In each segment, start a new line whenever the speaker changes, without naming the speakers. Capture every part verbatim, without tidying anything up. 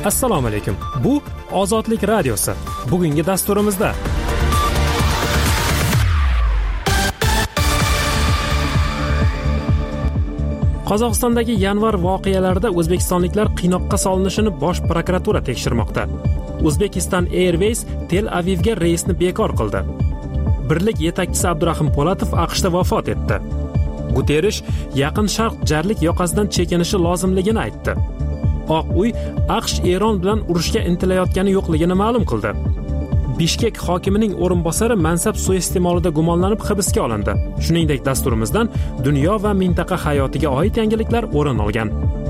Assalomu alaykum. Bu Ozodlik radiosi. Bugungi dasturimizda Qozog'istondagi yanvar voqealarida o'zbekistonliklar qiynoqqa solinishini Bosh prokuratura tekshirmoqda. Uzbekistan Airways Tel Avivga reysni bekor qildi. Birlik yetakchisi Abdurahim Po'latov AQShda vafot etdi. Guterrish Yaqin Sharq jarlik yoqasidan chekinishi lozimligini aytdi. Oq uy AQSh Eron bilan urushga intilayotgani yo'qligini ma'lum qildi. Bishkek hokimining o'rinbosari mansab suiiste'molida gumonlanib hibsga olindi. Shuningdek, dasturimizdan dunyo va mintaqa hayotiga oid yangiliklar o'rin olgan.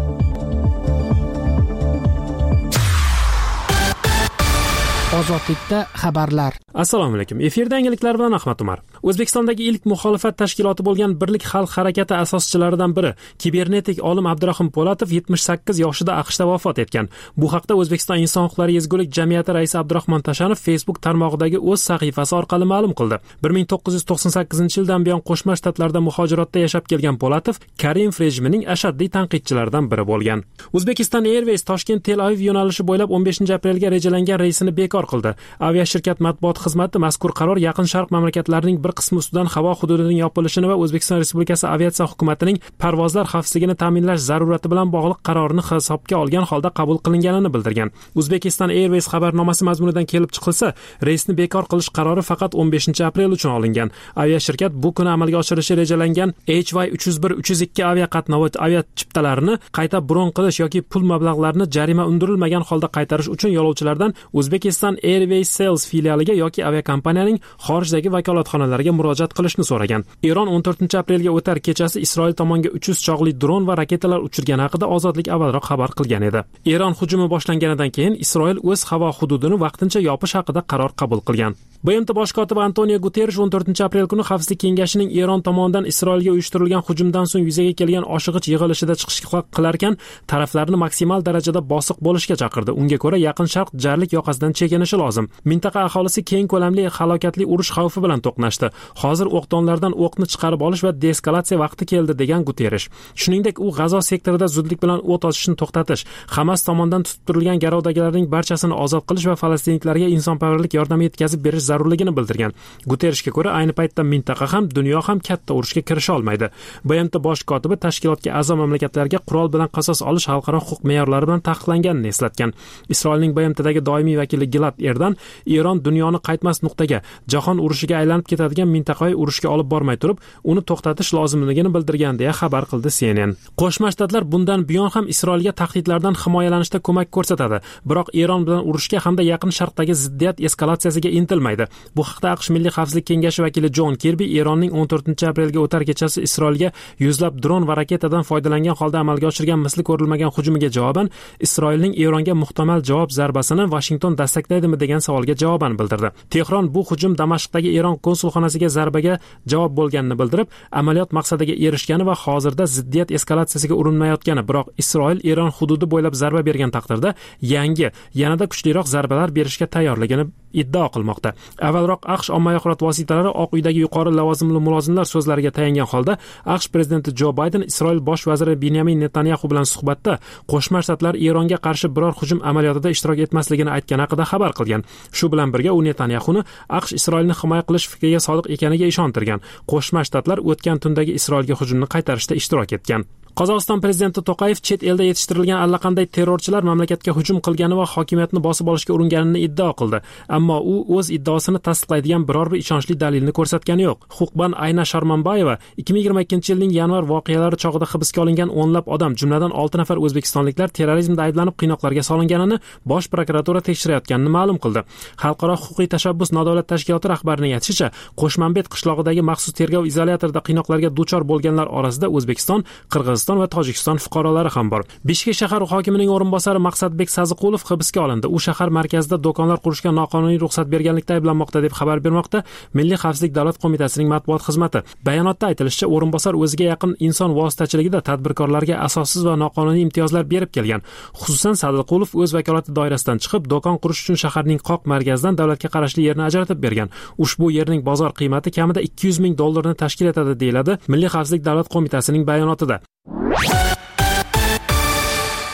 Ozodlikda xabarlar.
Assalomu alaykum. Efirda yangiliklar bilan Ahmad Umar. O'zbekistondagi ilk muxolifat tashkiloti bo'lgan Birlik xalq harakati asoschilaridan biri, kibernetik olim Abdurahim Po'latov yetmish sakkiz yoshida AQShda vafot etgan. Bu haqda O'zbekiston inson huquqlari ezgulik jamiyati raisi Abdurahmon Tashanov Facebook tarmog'idagi o'z sahifasi orqali ma'lum qildi. bir ming to'qqiz yuz to'qson sakkizinchi yildan buyon Qo'shma Shtatlarda muhojiratda yashab kelgan Po'latov Karimov rejimining ashaddiy tanqidchilaridan biri bo'lgan. Uzbekistan Airways Toshkent Tel Aviv yo'nalishi bo'ylab o'n beshinchi aprelga rejalangan reysini bekor qildi. Aviashirkat matbuot xizmati mazkur qaror Yaqin Sharq mamlakatlarining bir qismi ustidan havo hududining yopilishini va O'zbekiston Respublikasi aviatsiya hukumatining parvozlar xavfsizligini ta'minlash zarurati bilan bog'liq qarorini hisobga olgan holda qabul qilinganini bildirgan. Uzbekistan Airways xabarnomasi mazmunidan kelib chiqilsa, reysni bekor qilish qarori faqat o'n beshinchi aprel uchun olingan. Aviashirkat bu kuni amalga oshirishi rejalangan H Y uch yuz bir uch yuz ikki aviaqatnovi aviachiptalarini qayta bron qilish yoki pul mablag'larini jarima undirilmagan holda qaytarish uchun yo'lovchilardan Uzbekistan Airways Sales filialiga yoki aviakompaniyaning xorijdagi vakolatxonalariga murojaat qilishni so'ragan. Eron o'n to'rtinchi aprelga o'tar kechasi Isroil tomonga uch yuz chog'li dron va raketalar uchirgani haqida Ozodlik avvalroq xabar qilgan edi. Eron hujumi boshlanganidan keyin Isroil o'z havo hududini vaqtincha yopish haqida qaror qabul qilgan. B M T bosh kotibi Antonio Guterrish o'n to'rtinchi aprel kuni Xavfsizlik kengashining Eron tomonidan Isroilga uyushtirilgan hujumdan so'ng yuzaga kelgan oshig'ich yig'ilishida chiqish qilarkan, taraflarni maksimal darajada bosiq bo'lishga chaqirdi. Unga ko'ra, Yaqin Sharq jarlik yoqasidan chekinishi lozim. Mintaqa aholisi keng ko'lamli halokatli urush xavfi bilan to'qnashdi. Hozir o'qdonlardan o'qni chiqarib olish va deeskalatsiya vaqti keldi degan Guterrish. Shuningdek, u G'azo sektorida zudlik bilan o't ochishni to'xtatish, Hamas tomonidan tutib turilgan garovdagilarning barchasini ozod qilish va falastinliklarga insonparvarlik yordami yetkazib berish zarurligini bildirgan. Guterrishga ko'ra, ayni paytda mintaqa ham, dunyo ham katta urushga kirisha olmaydi. B M T bosh kotibi tashkilotga a'zo mamlakatlarga qurol bilan qasos olish xalqaro huquq me'yorlari bilan taqiqlanganini eslatgan. Isroilning B M Tdagi doimiy vakili Gilad Erdan Eron dunyoni qaytmas nuqtaga, jahon urushiga aylanib ketadigan mintaqaviy urushga olib bormay turib, uni to'xtatish lozimligini bildirgan deya xabar qildi C N N. Qo'shma Shtatlar bundan buyon ham Isroilga tahdidlardan himoyalanishda ko'mak ko'rsatadi, biroq Eron bilan urushga hamda Yaqin Sharqdagi ziddiyat eskalatsiyasiga intilmaydi. Bu haqda AQSh Milliy xavfsizlik kengashi vakili John Kirby Eronning o'n to'rtinchi aprelga o'tar kechasi Isroilga yuzlab dron va raketadan foydalangan holda amalga oshirgan misli ko'rilmagan hujumiga javoban Isroilning Eronga muhtamal javob zarbasini Washington destaklaydimi degan savolga javoban bildirdi. Tehron bu hujum Damashqdagi Eron konsulxonasiga zarbaga javob bo'lganini bildirib, amaliyot maqsadiga erishgani va hozirda ziddiyat eskalatsiyasiga urinmayotgani, biroq Isroil Eron hududi bo'ylab zarba bergan taqdirda yangi, yanada kuchliroq zarbalar berishga tayyorligini iddao qilmoqda. Avvalroq AQSh ommaviy axborot vositalari Oq uydagi yuqori lavozimli mulozimlar so'zlariga tayangan holda AQSh prezidenti Jo Bayden Isroil bosh vaziri Benyamin Netanyahu bilan suhbatda Qo'shma Shtatlar Eronga qarshi biror hujum amaliyotida ishtirok etmasligini aytgani haqida xabar qilgan. Shu bilan birga u Netanyahuni AQSh Isroilni himoya qilish fikriga sodiq ekaniga ishontirgan. Qo'shma Shtatlar o'tgan tundagi Isroilga hujumni qaytarishda ishtirok etgan. Qozog'iston prezidenti To'qayev chet elda yetishtirilgan allaqanday terrorchilar mamlakatga hujum qilgani va hokimiyatni bosib olishga uringanini iddao qildi. Ammo u o'z iddaosini tasdiqlaydigan biror bir ishonchli dalilni ko'rsatgani yo'q. Huquqban Ayna Sharmanbayeva ikki ming yigirma ikkinchi yilning yanvar voqealari chog'ida hibsga olingan o'nlab odam, jumladan olti nafar o'zbekistonliklar terrorizmda ayblanib qiynoqlarga solinganini Bosh prokuratura tekshirayotganini ma'lum qildi. Xalqaro huquqiy tashabbus nodavlat tashkiloti rahbarining aytishicha, Qo'shmanbet qishlog'idagi maxsus tergov izolyatorida qiynoqlarga duchor bo'lganlar orasida O'zbekiston, Qirg'iziston va Tojikiston fuqarolari ham bor. Bishkek shahar hokimining o'rinbosari Maqsadbek Saziqulov hibsga olindi. U shahar markazida do'konlar qurishga noqonuniy ruxsat berganlikda ayblanmoqda deb xabar bermoqda Milliy xavfsizlik davlat qo'mitasining matbuot xizmati. Bayonotda aytilishicha, o'rinbosar o'ziga yaqin inson vositachiligida tadbirkorlarga asossiz va noqonuniy imtiyozlar berib kelgan. Xususan, Saziqulov o'z vakolati doirasidan chiqib, do'kon qurish uchun shaharning qoq markazidan davlatga qarashli yerni ajratib bergan. Ushbu yerning bozor qiymati kamida ikki yuz ming dollarni tashkil etadi, deyiladi Milliy xavfsizlik davlat qo'mitasining bayonotida.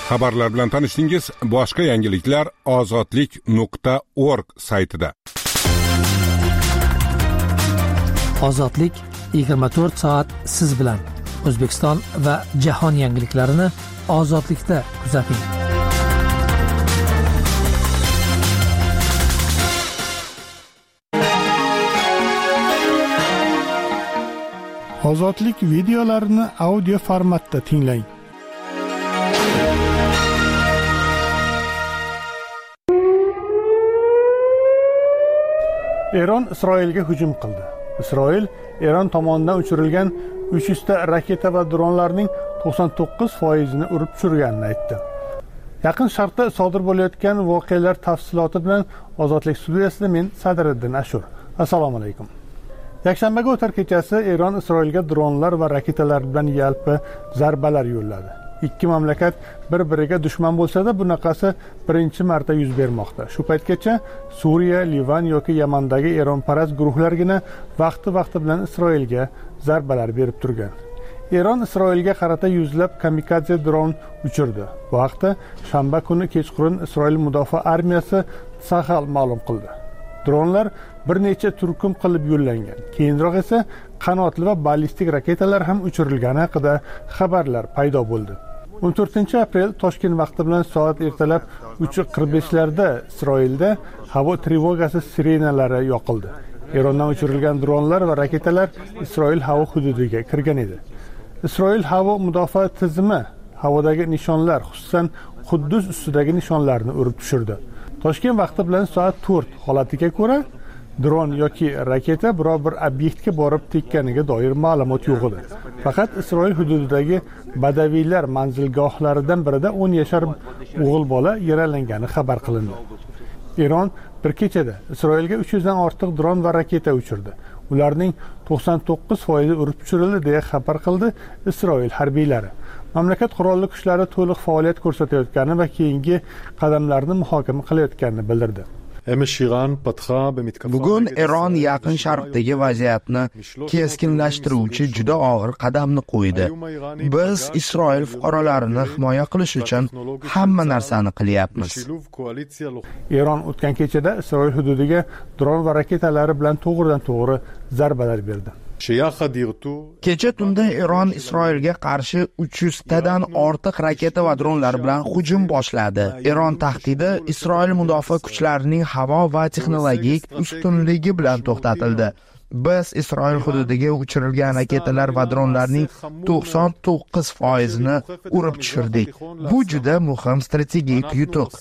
Xabarlar bilan tanishdingiz. Boshqa yangiliklar ozodlik nuqta org saytida.
Ozodlik yigirma to'rt soat siz bilan. O'zbekiston va jahon yangiliklarini ozodlikda kuzating.
Ozodlik videolarini audio formatda tinglang. Eron Isroilga hujum qildi. Isroil Eron tomonidan uchirilgan uch yuz ta raketa va dronlarning to'qson to'qqiz foizini urib tushirganini aytdi. Yaqin Sharqda sodir bo'layotgan voqealar tafsiloti bilan Ozodlik studiyasida men Sadriddin Ashur. Assalomu alaykum. Yakshanbaga o'tar kechasi Eron Isroilga dronlar va raketalar bilan yalpi zarbalar yo'lladi. Ikki mamlakat bir-biriga dushman bo'lsa-da, bunaqasi birinchi marta yuz bermoqda. Shu paytgacha Suriya, Livan yoki Yamandagi Eronparast guruhlargina vaqti-vaqti bilan Isroilga zarbalar berib turgan. Eron Isroilga qarata yuzlab kamikadze dron uchirdi. Bu haqda shanba kuni kechqurun Isroil mudofaa armiyasi Sahal ma'lum qildi. Dronlar bir necha turkum qilib yo'llangan. Keyinroq esa qanotli va ballistik raketalar ham uchirilgani haqida xabarlar paydo bo'ldi. o'n to'rtinchi aprel Toshkent vaqti bilan soat ertalab uch qirq beshlarda Isroilda havo trevogasi sirenalari yoqildi. Erondan uchirilgan dronlar va raketalar Isroil havo hududiga kirgan edi. Isroil havo mudofaa tizimi havodagi nishonlar, xususan Quddus ustidagi nishonlarni urib tushirdi. Toshkent vaqti bilan soat to'rt holatiga ko'ra dron yoki raketa biror bir obyektga borib tekkaniga doir ma'lumot yo'q edi. Faqat Isroil hududidagi badaviylar manzilgohlaridan birida o'n yashar o'g'il bola yaralangani xabar qilindi. Eron bir kechada Isroilga uch yuz dan ortiq dron va raketa uchirdi. Ularning to'qson to'qqiz foizi urib tushirildi deya xabar qildi Isroil harbiylari. Mamlakat qurolli kuchlari to'liq faoliyat ko'rsatayotgani va keyingi qadamlarni muhokama qilayotganini bildirdi.
Bugun Eron Yaqin Sharqdagi vaziyatni keskinlashtiruvchi juda og'ir qadamni qo'ydi. Biz Isroil fuqarolarini himoya qilish uchun hamma narsani qilyapmiz.
Eron o'tgan kechada Isroil hududiga dron va raketalari bilan to'g'ridan-to'g'ri zarbalar berdi.
Kecha tunda Eron Isroilga qarshi uch yuz tadan ortiq raketa va dronlar bilan hujum boshladi. Eron tahdidi Isroil mudofaa kuchlarining havo va texnologik ustunligi bilan to'xtatildi. Biz Isroil hududiga uchirilgan raketalar va dronlarning to'qson to'qqiz foizini urib tushirdik. Bu juda muhim strategik yutuq.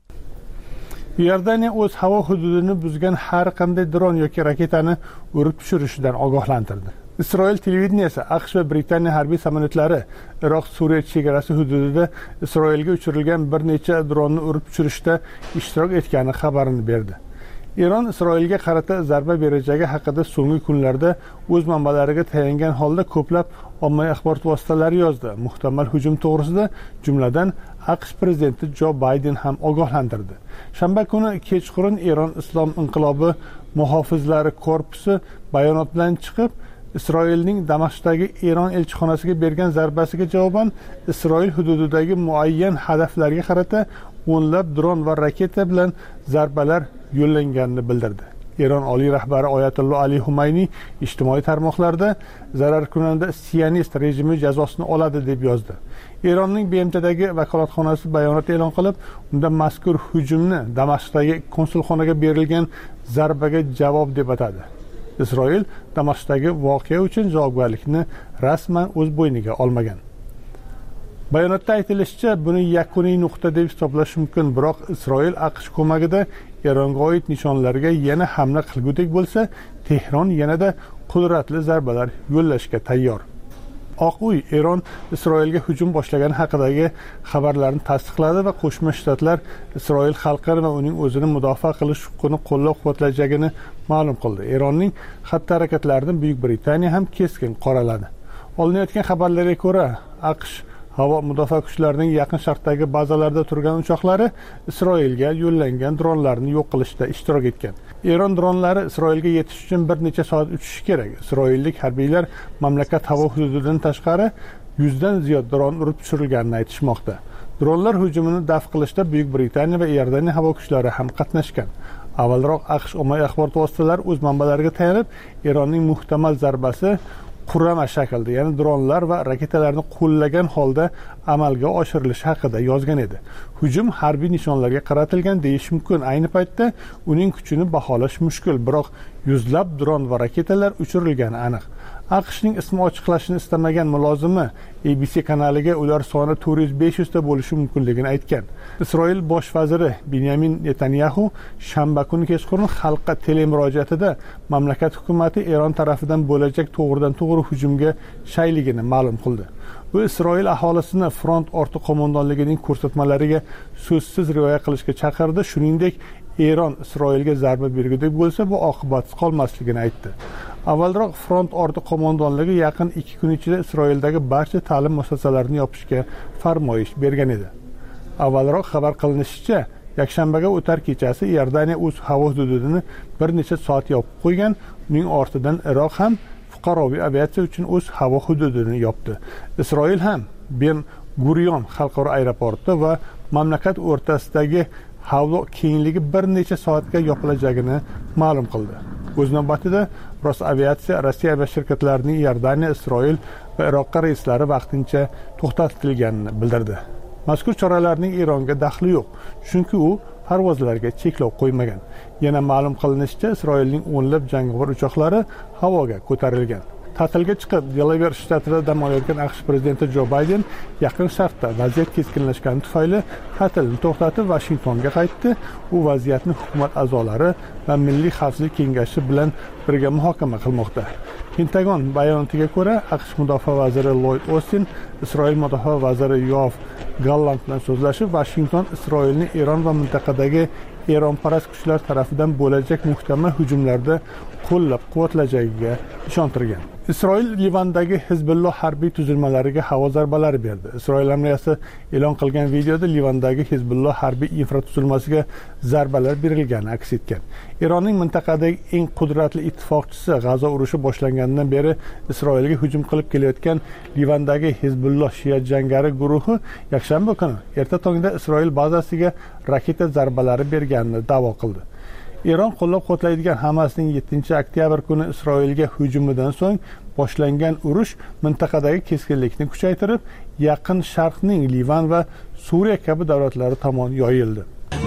Iordaniya o'z havo hududini buzgan har qanday dron yoki raketani urib tushirishidan ogohlantirdi. Isroil televideniyasi AQSh va Britaniya harbiy samolyotlari Iroq-Suriya chegarasi hududida Isroilga uchirilgan bir necha dronni urib tushirishda ishtirok etgani xabarini berdi. Eron Isroilga qarata zarba berajagi haqida so'nggi kunlarda o'z manbalariga tayangan holda ko'plab ommaviy axborot vositalari yozdi. Muhtamal hujum to'g'risida jumladan AQSh prezidenti Jo Bayden ham ogohlantirdi. Shanba kuni kechqurun Eron Islom inqilobi muhofizlari korpusi bayonot bilan chiqib, Isroilning Damashqdagi Eron elchixonasiga bergan zarbasiga javoban Isroil hududidagi muayyan hadaflarga qarata o'nlab dron va raketa bilan zarbalar yo'llanganini bildirdi. Eron oliy rahbari Oyatullo Ali Humayniy ijtimoiy tarmoqlarda zararkunanda sionist rejimi jazosini oladi deb yozdi. Eronning B M Tdagi vakolatxonasi bayonot e'lon qilib, unda mazkur hujumni Damashqdagi konsulxonaga berilgan zarbaga javob deb atadi. Isroil Damashqdagi voqea uchun javobgarlikni rasman o'z bo'yniga olmagan. Bayonotda aytilishicha, buni yakuniy nuqta deb hisoblash mumkin, biroq Isroil AQSh ko'magida Eronga oid nishonlarga yana hamla qilgudek bo'lsa, Tehron yanada qudratli zarbalar yo'llashga tayyor. Oq uy Eron Isroilga hujum boshlagani haqidagi xabarlarni tasdiqladi va Qo'shma Shtatlar Isroil xalqini va uning o'zini mudofaa qilish huquqini qo'llab-quvvatlajagini ma'lum qildi. Eronning xatti-harakatlarini Buyuk Britaniya ham keskin qoraladi. Olinayotgan xabarlarga ko'ra, AQSh havo mudofaa kuchlarining Yaqin Sharqdagi bazalarda turgan uchoqlari Isroilga yo'llangan dronlarni yo'q qilishda ishtirok etgan. Eron dronlari Isroilga yetish uchun bir necha soat uchishi kerak. Isroillik harbiylar mamlakat havo hududidan tashqari yuzdan ziyod dron urib tushirilganini aytishmoqda. Dronlar hujumini daf qilishda Buyuk Britaniya va Iordaniya havo kuchlari ham qatnashgan. Avvalroq AQSh ommaviy axborot vositalari o'z manbalariga tayanib, Eronning muhtamal zarbasi qurama shaklda, ya'ni dronlar va raketalarni qo'llagan holda amalga oshirilishi haqida yozgan edi. Hujum harbiy nishonlarga qaratilgan deyish mumkin. Ayni paytda uning kuchini baholash mushkul, biroq yuzlab dron va raketalar uchirilgani aniq. AQShning ismi ochiqlashini istamagan mulozimi A B C kanaliga ular soni to'rt yuz besh yuz ta bo'lishi mumkinligini aytgan. Isroil bosh vaziri Benyamin Netanyahu shanba kuni kechqurun xalqqa telemurojaatida mamlakat hukumati Eron tarafidan bo'lajak to'g'ridan-to'g'ri hujumga shayligini ma'lum qildi. Bu Isroil aholisini front orti qo'mondonligining ko'rsatmalariga so'zsiz rioya qilishga chaqirdi, shuningdek Eron Isroilga zarba bergudek bo'lsa, bu oqibatsiz qolmasligini aytdi. Avvalroq front orti qo'mondonligi yaqin ikki kun ichida Isroildagi barcha ta'lim muassasalarini yopishga farmoyish bergan edi. Avvalroq xabar qilinishicha, yakshanbaga o'tar kechasi Iordaniya o'z havo hududini bir necha soat yopib qo'ygan, uning ortidan Iroq ham fuqaroviy aviatsiya uchun o'z havo hududini yopdi. Isroil ham Ben Gurion xalqaro aeroporti va mamlakat o'rtasidagi havo kengligi bir necha soatga yopilajagini ma'lum qildi. O'z navbatida Rosaviatsiya Rossiya va shirkatlarining Iordaniya, Isroil va Iroqqa reyslari vaqtincha to'xtatilganini bildirdi. Mazkur choralarning Eronga daxli yo'q, chunki u parvozlarga cheklov qo'ymagan. Yana ma'lum qilinishicha, Isroilning o'nlab jangovar uchoqlari havoga ko'tarilgan. Ta'tilga chiqib, Delaware shtatida dam olayotgan AQSh prezidenti Jo Bayden Yaqin Sharqda vaziyat keskinlashgani tufayli ta'tilni to'xtatib Vashingtonga qaytdi. U vaziyatni hukumat a'zolari va Milliy xavfsizlik kengashi bilan birga muhokama qilmoqda. Pentagon bayonotiga ko'ra, AQSh mudofaa vaziri Lloyd Austin Isroil mudofaa vaziri Yoav Gallant bilan so'zlashib, Vashington Isroilni Eron va mintaqadagi Eronparast kuchlar tarafidan bo'lajak muhtamal hujumlarda qo'llab-quvvatlajagiga ishontirgan. Isroil Livandagi Hizbulloh harbiy tuzilmalariga havo zarbalari berdi. Isroil armiyasi e'lon qilgan videoda Livandagi Hizbulloh harbiy infratuzilmasiga zarbalar berilgani aks etgan. Eronning mintaqadagi eng qudratli ittifoqchisi G'azo urushi boshlanganidan beri Isroilga hujum qilib kelayotgan Livandagi Hizbulloh shia jangari guruhi yakshanba kuni erta tongda Isroil bazasiga raketa zarbalari berganini da'vo qildi. Eron qo'llab-quvvatlaydigan Hamasning yettinchi oktyabr kuni Isroilga hujumidan so'ng boshlangan urush mintaqadagi keskinlikni kuchaytirib, Yaqin Sharqning Livan va Suriya kabi davlatlari tomon yoyildi.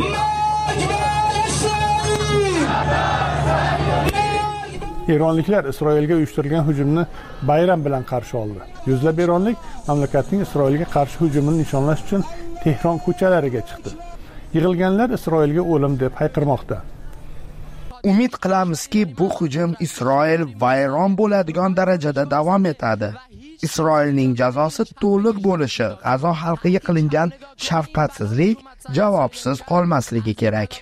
Eronliklar Isroilga uyushtirilgan hujumni bayram bilan qarshi oldi. Yuzlab eronlik mamlakatning Isroilga qarshi hujumini nishonlash uchun Tehron ko'chalariga chiqdi. Yig'ilganlar Isroilga o'lim deb hayqirmoqda.
Umid qilamizki, bu hujum Isroil vayron bo'ladigan darajada davom etadi. Isroilning jazosi to'liq bo'lishi, G'azo xalqiga qilingan shafqatsizlik javobsiz qolmasligi kerak.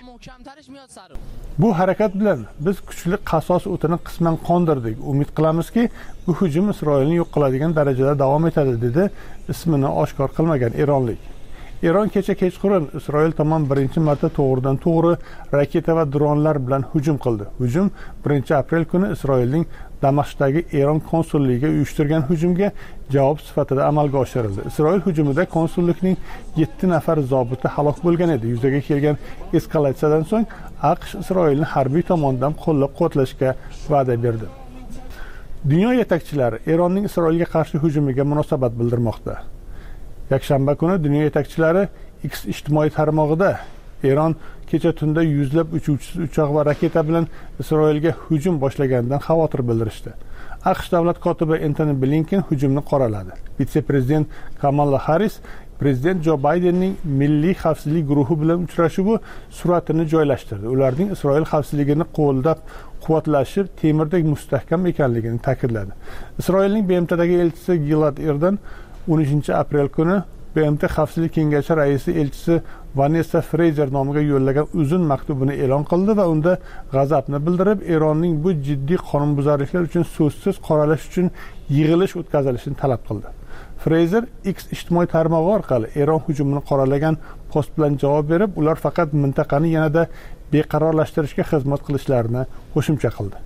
Bu harakat bilan biz kuchli qasos o'tini qisman qondirdik. Umid qilamizki, bu hujum Isroilni yo'q qiladigan darajada davom etadi, dedi ismini oshkor qilmagan eronlik. Eron kecha kechqurun Isroil tomon birinchi marta to'g'ridan to'g'ri raketa va dronlar bilan hujum qildi. Hujum birinchi aprel kuni Isroilning Damashqdagi Eron konsulligiga uyushtirgan hujumga javob sifatida amalga oshirildi. Isroil hujumida konsullikning yetti nafar zobiti halok bo'lgan edi. Yuzaga kelgan eskalatsiyadan so'ng AQSh Isroilni harbiy tomondan qo'llab-quvvatlashga va'da berdi. Dunyo yetakchilari Eronning Isroilga qarshi hujumiga munosabat bildirmoqda. Yakshanba kuni dunyo yetakchilari X ijtimoiy tarmog'ida Eron kecha tunda yuzlab uchuvchi uchoq va raketa bilan Isroilga hujum boshlaganidan xavotir bildirishdi. AQSh davlat kotibi Antony Blinken hujumni qoraladi. Vitse-prezident Kamala Harris prezident Jo Baydenning Milliy xavfsizlik guruhi bilan uchrashuvi suratini joylashtirdi. Ularning Isroil xavfsizligini qo'llab quvvatlashi temirdek mustahkam ekanligini ta'kidladi. Isroilning B M Tdagi elchisi Gilad Erdan o'n uchinchi aprel kuni B M T Xavfsizlik kengashi raisi elchisi Vanessa Fraser nomiga yo'llagan uzun maktubini e'lon qildi va unda g'azabni bildirib, Eronning bu jiddiy qonunbuzarliklar uchun so'zsiz qoralash uchun yig'ilish o'tkazilishini talab qildi. Fraser X ijtimoiy tarmog'i orqali Eron hujumini qoralagan post bilan javob berib, ular faqat mintaqani yanada beqarorlashtirishga xizmat qilishlarini qo'shimcha qildi.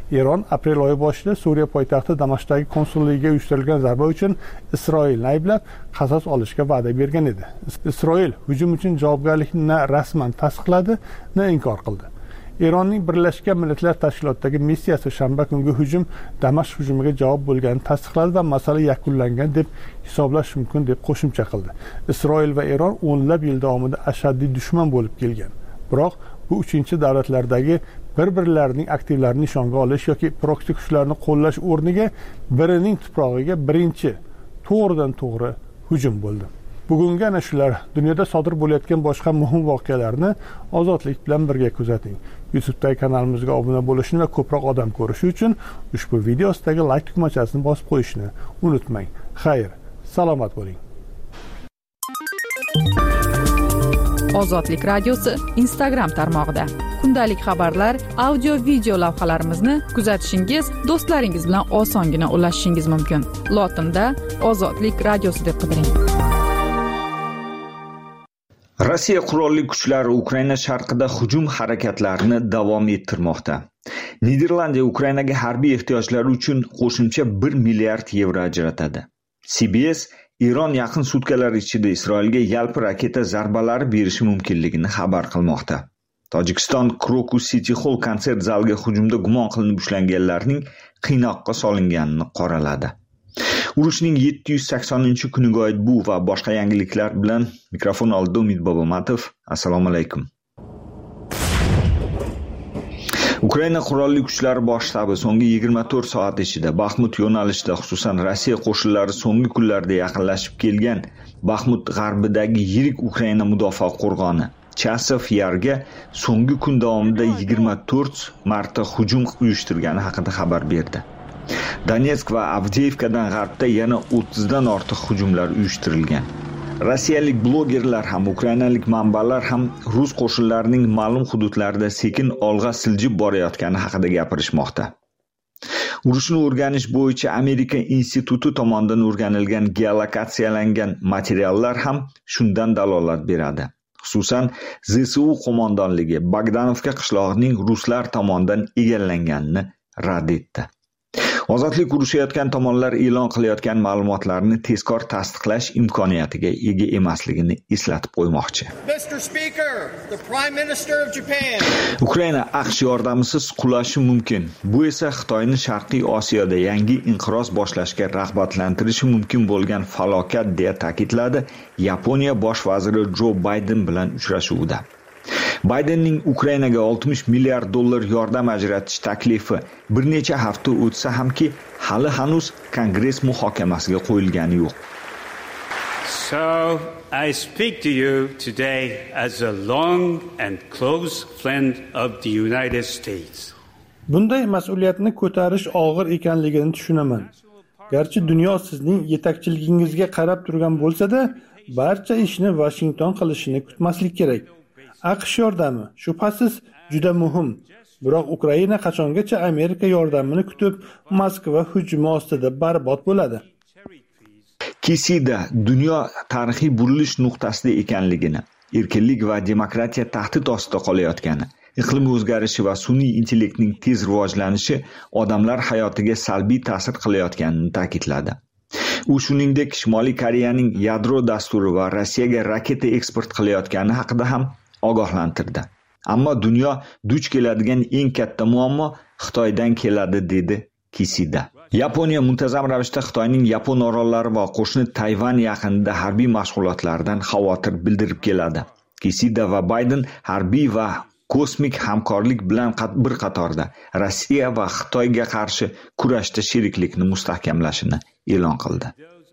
Eron aprel oyi boshida Suriya poytaxti Damashqdagi konsulligiga uyushtirilgan zarba uchun Isroilni ayblab, qasos olishga va'da bergan edi. Isroil hujum uchun javobgarlikni na rasman tasdiqladi, na inkor qildi. Eronning Birlashgan Millatlar Tashkilotidagi missiyasi shanba kungi hujum Damashq hujumiga javob bo'lganini tasdiqladi va masala yakunlangan deb hisoblash mumkin deb qo'shimcha qildi. Isroil va Eron o'nlab yil davomida ashaddiy dushman bo'lib kelgan. Biroq bu uchinchi davlatlardagi bir-birlarining aktivlarini nishonga olish yoki proksi kuchlarni qo'llash o'rniga birining tuprog'iga birinchi to'g'ridan to'g'ri hujum bo'ldi. Bugungi ana shular, dunyoda sodir bo'layotgan boshqa muhim voqealarni ozodlik bilan birga kuzating. YouTube'dagi kanalimizga obuna bo'lishni va ko'proq odam ko'rishi uchun ushbu video ostidagi like tugmachasini bosib qo'yishni unutmang. Xayr, salomat bo'ling.
Ozodlik radiosi Instagram tarmog'ida kundalik xabarlar, audio video lavhalarimizni kuzatishingiz, do'stlaringiz bilan osongina ulashishingiz mumkin. Lotinda Ozodlik radiosi deb qidiring.
Rossiya qurolli kuchlari Ukraina sharqida hujum harakatlarini davom ettirmoqda. Niderlandiya Ukrainaga harbiy ehtiyojlari uchun qo'shimcha bir milliard yevro ajratadi. C B S Eron yaqin sutkalar ichida Isroilga yalpi raketa zarbalari berishi mumkinligini xabar qilmoqda. Tojikiston Krokus City Hall konsert zaliga hujumda gumon qilinib ushlanganlarning qiynoqqa solinganini qoraladi. Urushning yetti yuz saksoninchi kuniga oid bu va boshqa yangiliklar bilan mikrofon oldida Umid Bobomatov. Assalomu alaykum. Ukraina qurolli kuchlari bosh shtabi so'nggi yigirma to'rt soat ichida Baxmut yo'nalishida, xususan Rossiya qo'shinlari so'nggi kunlarda yaqinlashib kelgan Baxmut g'arbidagi yirik Ukraina mudofaa qo'rg'oni Chasov Yarga so'nggi kun davomida yigirma to'rt marta hujum uyushtirgani haqida xabar berdi. Donetsk va Avdiivkadan g'arbda yana o'ttizdan ortiq hujumlar uyushtirilgan. Rossiyalik blogerlar ham, ukrainalik manbalar ham rus qo'shinlarining ma'lum hududlarda sekin olg'a siljib borayotgani haqida gapirishmoqda. Urushni o'rganish bo'yicha Amerika instituti tomonidan o'rganilgan geolokatsiyalangan materiallar ham shundan dalolat beradi. Xususan, Z S U qo'mondonligi Bogdanovka qishlog'ining ruslar tomonidan egallanganini rad etdi. Ozodlik urushayotgan tomonlar e'lon qilayotgan ma'lumotlarni tezkor tasdiqlash imkoniyatiga ega emasligini eslatib qo'ymoqchi. Ukraina AQSh yordamisiz qulashi mumkin. Bu esa Xitoyni Sharqiy Osiyoda yangi inqiroz boshlashga rag'batlantirishi mumkin bo'lgan falokat deya ta'kidladi Yaponiya bosh vaziri Jo Bayden bilan uchrashuvida. Baydenning Ukrainaga oltmish milliard dollar yordam ajratish taklifi bir necha hafta o'tsa hamki, hali hanuz Kongress muhokamasiga qo'yilgani yo'q.
So I speak to you today as a long and close friend of the United States.
Bunday mas'uliyatni ko'tarish og'ir ekanligini tushunaman. Garchi dunyo sizning yetakchiligingizga qarab turgan bo'lsa-da, barcha ishni Washington qilishini kutmaslik kerak. AQSh yordami shubhasiz juda muhim. Biroq Ukraina qachongacha Amerika yordamini kutib, Moskva hujumi ostida barbod bo'ladi.
Kisida dunyo tarixiy burilish nuqtasida ekanligini, erkinlik va demokratiya tahdid ostida qolayotgani, iqlim o'zgarishi va sun'iy intellektning tez rivojlanishi odamlar hayotiga salbiy ta'sir qilayotganini ta'kidladi. U shuningdek Shimoliy Koreyaning yadro dasturi va Rossiyaga raketa eksport qilayotgani haqida ham ogohlantirdi. Ammo dunyo duch keladigan eng katta muammo Xitoydan keladi, dedi Kisida. Yaponiya muntazam ravishda Xitoyning Yapon orollari va qo'shni Tayvan yaqinida harbiy mashg'ulotlardan xavotir bildirib keladi. Kisida va Bayden harbiy va kosmik hamkorlik bilan bir qatorda Rossiya va Xitoyga qarshi kurashda sheriklikni mustahkamlashini e'lon qildi.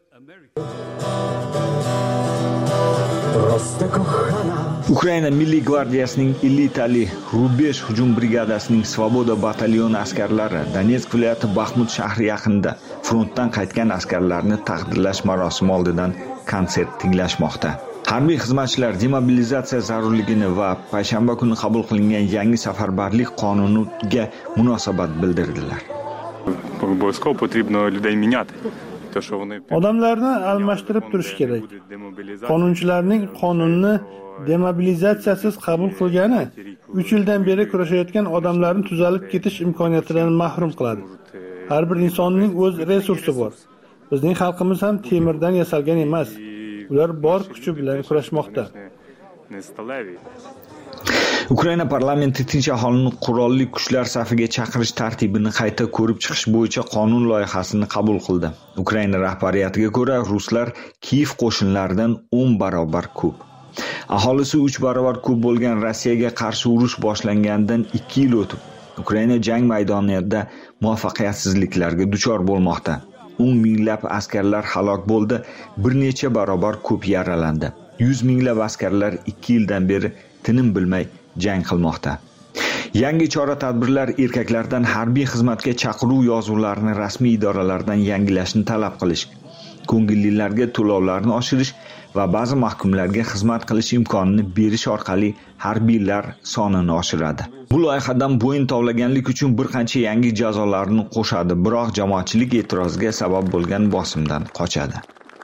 Ukraina Milliy gvardiyasining elitali Rubesh hujum brigadasining Svoboda batalyoni askarlari Donetsk viloyati Baxmut shahri yaqinida frontdan qaytgan askarlarni taqdirlash marosimi oldidan konsert tinglashmoqda. Harbiy xizmatchilar demobilizatsiya zarurligini va payshanba kuni qabul qilingan yangi safarbarlik qonuniga munosabat bildirdilar.
Обов'язково потрібно людей міняти.
Odamlarni almashtirib turish kerak. Qonunchilarning qonunni demobilizatsiyasiz qabul qilgani uch yildan beri kurashayotgan odamlarni tuzalib ketish imkoniyatidan mahrum qiladi. Har bir insonning o'z resursi bor. Bizning xalqimiz ham temirdan yasalgan emas. Ular bor kuchi bilan kurashmoqda.
Ukraina parlamenti tinch aholini qurolli kuchlar safiga chaqirish tartibini qayta ko'rib chiqish bo'yicha qonun loyihasini qabul qildi. Ukraina rahbariyatiga ko'ra, ruslar Kiyev qo'shinlaridan o'n barobar ko'p. Aholisi uch barobar ko'p bo'lgan Rossiyaga qarshi urush boshlanganidan ikki yil o'tib, Ukraina jang maydonida muvaffaqiyatsizliklarga duchor bo'lmoqda. o'n minglab askarlar halok bo'ldi, bir necha barobar ko'p yaralandi. yuz minglab askarlar ikki yildan beri tinim bilmay jang qilmoqda. Yangi chora-tadbirlar erkaklardan harbiy xizmatga chaqiruv yozuvlarini rasmiy idoralardan yangilashni talab qilish, ko'ngillilarga to'lovlarni oshirish va ba'zi mahkumlarga xizmat qilish imkonini berish orqali harbiylar sonini oshiradi. Bu loyihadan bo'yin tovlaganlik uchun bir qancha yangi jazolarni qo'shadi, biroq jamoatchilik e'tiroziga sabab bo'lgan bosimdan qochadi.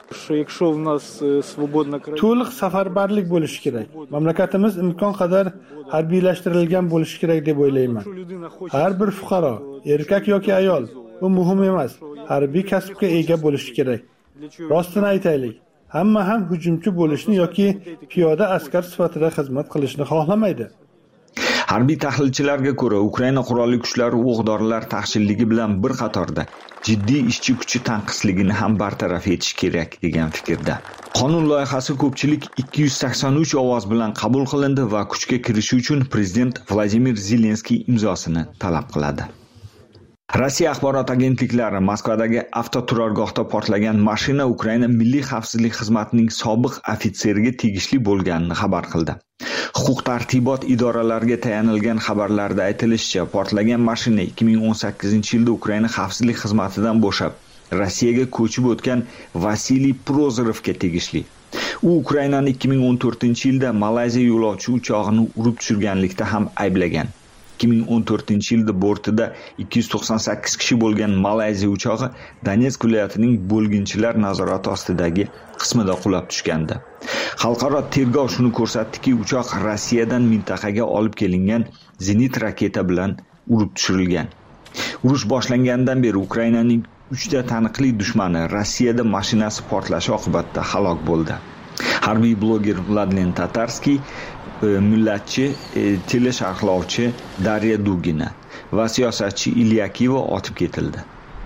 To'liq safarbarlik bo'lishi kerak. Mamlakatimiz imkon qadar harbiylashtirilgan bo'lishi kerak deb o'ylayman. Har bir fuqaro, erkak yoki ayol, bu muhim emas, harbiy kasbga ega bo'lishi kerak. Rostini aytaylik, hamma ham hujumchi bo'lishni yoki piyoda askar sifatida xizmat qilishni xohlamaydi.
Harbiy tahlilchilarga ko'ra, Ukraina qurolli kuchlari o'q-dorilar taqchilligi bilan bir qatorda jiddiy ishchi kuchi tanqisligini ham bartaraf etish kerak degan fikrda. Qonun loyihasi ko'pchilik ikki yuz sakson uch ovoz bilan qabul qilindi va kuchga kirishi uchun prezident Vladimir Zelenskiy imzosini talab qiladi. Rossiya axborot agentliklari Moskvadagi avtoturargohda portlagan mashina Ukraina Milliy xavfsizlik xizmatining sobiq ofitseriga tegishli bo'lganini xabar qildi. Huquq-tartibot idoralariga tayanilgan xabarlarda aytilishicha, portlagan mashina ikki ming o'n sakkizinchi yilda Ukraina xavfsizlik xizmatidan bo'shab, Rossiyaga ko'chib o'tgan Vasiliy Prozorovga tegishli. U Ukrainani ikki ming o'n to'rtinchi yilda Malayziya yo'lovchi uchog'ini urib tushirganlikda ham ayblagan. ikki ming o'n to'rtinchi yilda bortida ikki yuz to'qson sakkiz kishi bo'lgan Malayziya uchog'i Donetsk viloyatining bo'lginchilar nazorati ostidagi qismida qulab tushgandi. Xalqaro tergov shuni ko'rsatdiki, uchoq Rossiyadan mintaqaga olib kelingan zenit raketa bilan urib tushirilgan. Urush boshlangandan beri Ukrainaning uchta taniqli dushmani Rossiyada mashinasi portlashi oqibatida halok bo'ldi. Harbiy bloger Vladlen Tatarskiy, millatchi, telesharhlovchi Darya Dugina va siyosatchi Ilya Kivo otib ketildi.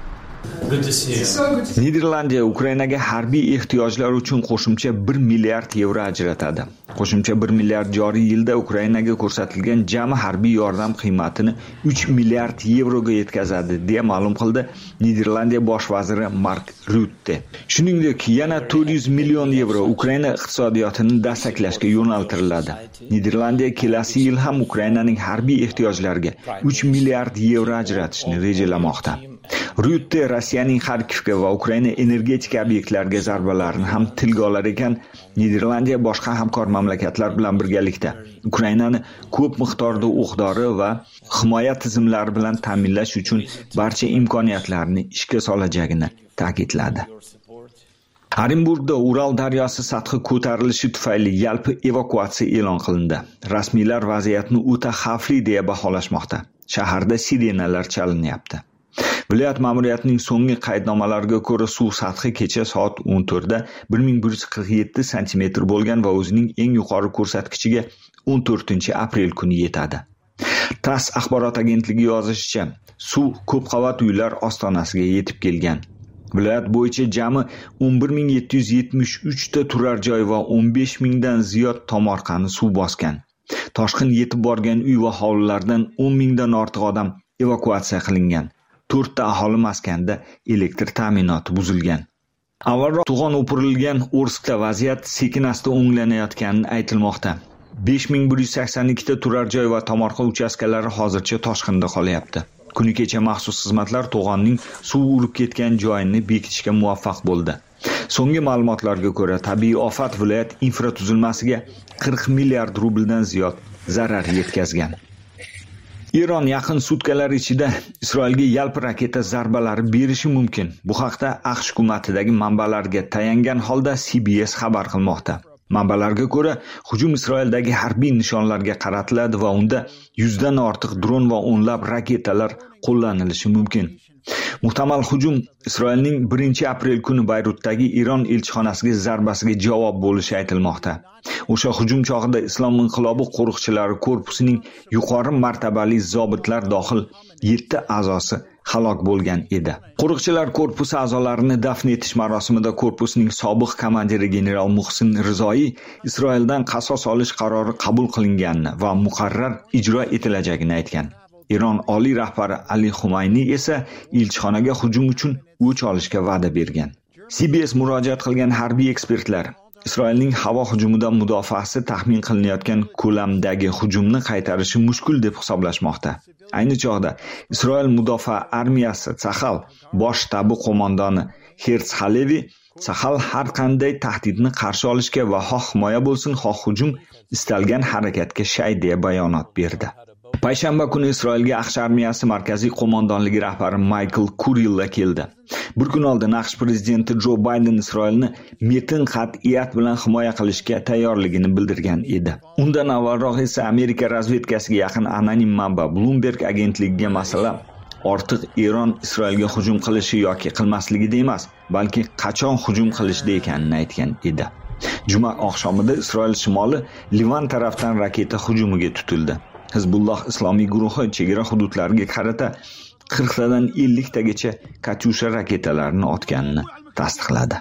Niderlandiya Ukrainaga harbiy ehtiyojlar uchun qo'shimcha bir milliard yevro ajratadi. Qo'shimcha bir milliard joriy yilda Ukrainaga ko'rsatilgan jami harbiy yordam qiymatini uch milliard yevroga yetkazadi, deya ma'lum qildi Niderlandiya bosh vaziri Mark Rutte. Shuningdek, yana to'rt yuz million yevro Ukraina iqtisodiyotini dastaklashga yo'naltiriladi. Niderlandiya kelasi yil ham Ukrainaning harbiy ehtiyojlariga uch milliard yevro ajratishni rejalamoqda. Rutte Rossiyaning Xarkivga va Ukraina energetika obyektlariga zarbalarni ham tilga olar ekan, Niderlandiya boshqa hamkor mamlakatlar bilan birgalikda Ukrainani ko'p miqdorda o'q-dori va himoya tizimlari bilan ta'minlash uchun barcha imkoniyatlarni ishga solajagini ta'kidladi. Orenburgda Ural daryosi sathi ko'tarilishi tufayli yalpi evakuatsiya e'lon qilindi. Rasmiylar vaziyatni o'ta xavfli deya baholashmoqda. Shaharda sirenalar chalinyapti. Viloyat ma'muriyatining so'nggi qaydnomalariga ko'ra, suv sathi kecha soat o'n to'rtda bir ming bir yuz qirq yetti santimetr bo'lgan va o'zining eng yuqori ko'rsatkichiga o'n to'rtinchi aprel kuni yetadi. TASS axborot agentligi yozishicha, suv ko'p qavat uylar ostonasiga yetib kelgan. Viloyat bo'yicha jami o'n bir ming yetti yuz yetmish uch ta turar joy va o'n besh mingdan ziyod tomorqani suv bosgan. Toshqin yetib borgan uy va hovlilardan o'n mingdan ortiq odam evakuatsiya qilingan. to'rtta aholi maskanida elektr ta'minoti buzilgan. Avvalroq to'g'on o'pirilgan Orskda vaziyat sekin-asta o'nglanayotgani aytilmoqda. besh ming bir yuz sakson ikki ta turar joy va tomorqa uchastkalari hozircha toshqinda qolyapti. Kuni kecha maxsus xizmatlar to'g'onning suv urib ketgan joyini bekitishga muvaffaq bo'ldi. So'nggi ma'lumotlarga ko'ra, tabiiy ofat viloyat infratuzilmasiga qirq milliard rubldan ziyod zarar yetkazgan. Eron yaqin sutkalar ichida Isroilga yalpi raketa zarbalari berishi mumkin. Bu haqda AQSh hukumatidagi manbalarga tayangan holda C B S xabar qilmoqda. Manbalarga ko'ra, hujum Isroildagi harbiy nishonlarga qaratiladi va unda yuzdan ortiq dron va o'nlab raketalar qo'llanilishi mumkin. Muhtamal hujum Isroilning birinchi aprel kuni Bayrutdagi Eron elchixonasiga zarbasiga javob bo'lishi aytilmoqda. O'sha hujum chog'ida Islom inqilobi qo'riqchilari korpusining yuqori martabali zobitlar dohil yetti a'zosi halok bo'lgan edi. Qo'riqchilar korpusi a'zolarini dafn etish marosimida korpusning sobiq komandiri general Muhsin Rizoyi Isroildan qasos olish qarori qabul qilinganini va muqarrar ijro etilajagini aytgan. Eron oliy rahbari Ali Xumayniy esa elchixonaga hujum uchun o'ch olishga va'da bergan. C B S murojaat qilgan harbiy ekspertlar Isroilning havo hujumidan mudofaasi taxmin qilinayotgan ko'lamdagi hujumni qaytarishi mushkul deb hisoblashmoqda. Ayni chog'da Isroil mudofaa armiyasi Tsahal bosh shtabi qo'mondoni Herz Halevi Tsahal har qanday tahdidni qarshi olishga va xoh himoya bo'lsin, xoh hujum istalgan harakatga shay deya bayonot berdi. Payshanba kuni Isroilga AQSh armiyasi markaziy qo'mondonligi rahbari Michael Kurilla keldi. Bir kun oldin AQSh prezidenti Joe Biden Isroilni metin qat'iyat bilan himoya qilishga tayyorligini bildirgan edi. Undan avvalroq esa Amerika razvedkasiga yaqin anonim manba Bloomberg agentligiga masala ortiq Eron Isroilga hujum qilishi yoki qilmasligida emas, balki qachon hujum qilishda ekanini aytgan edi. Juma oqshomida Isroil shimoli Livan tarafdan raketa hujumiga tutildi. Hizbulloh islomiy guruhi chegara hududlariga qarata qirq tadan ellik tagacha Katyusha raketalarini otganini tasdiqladi.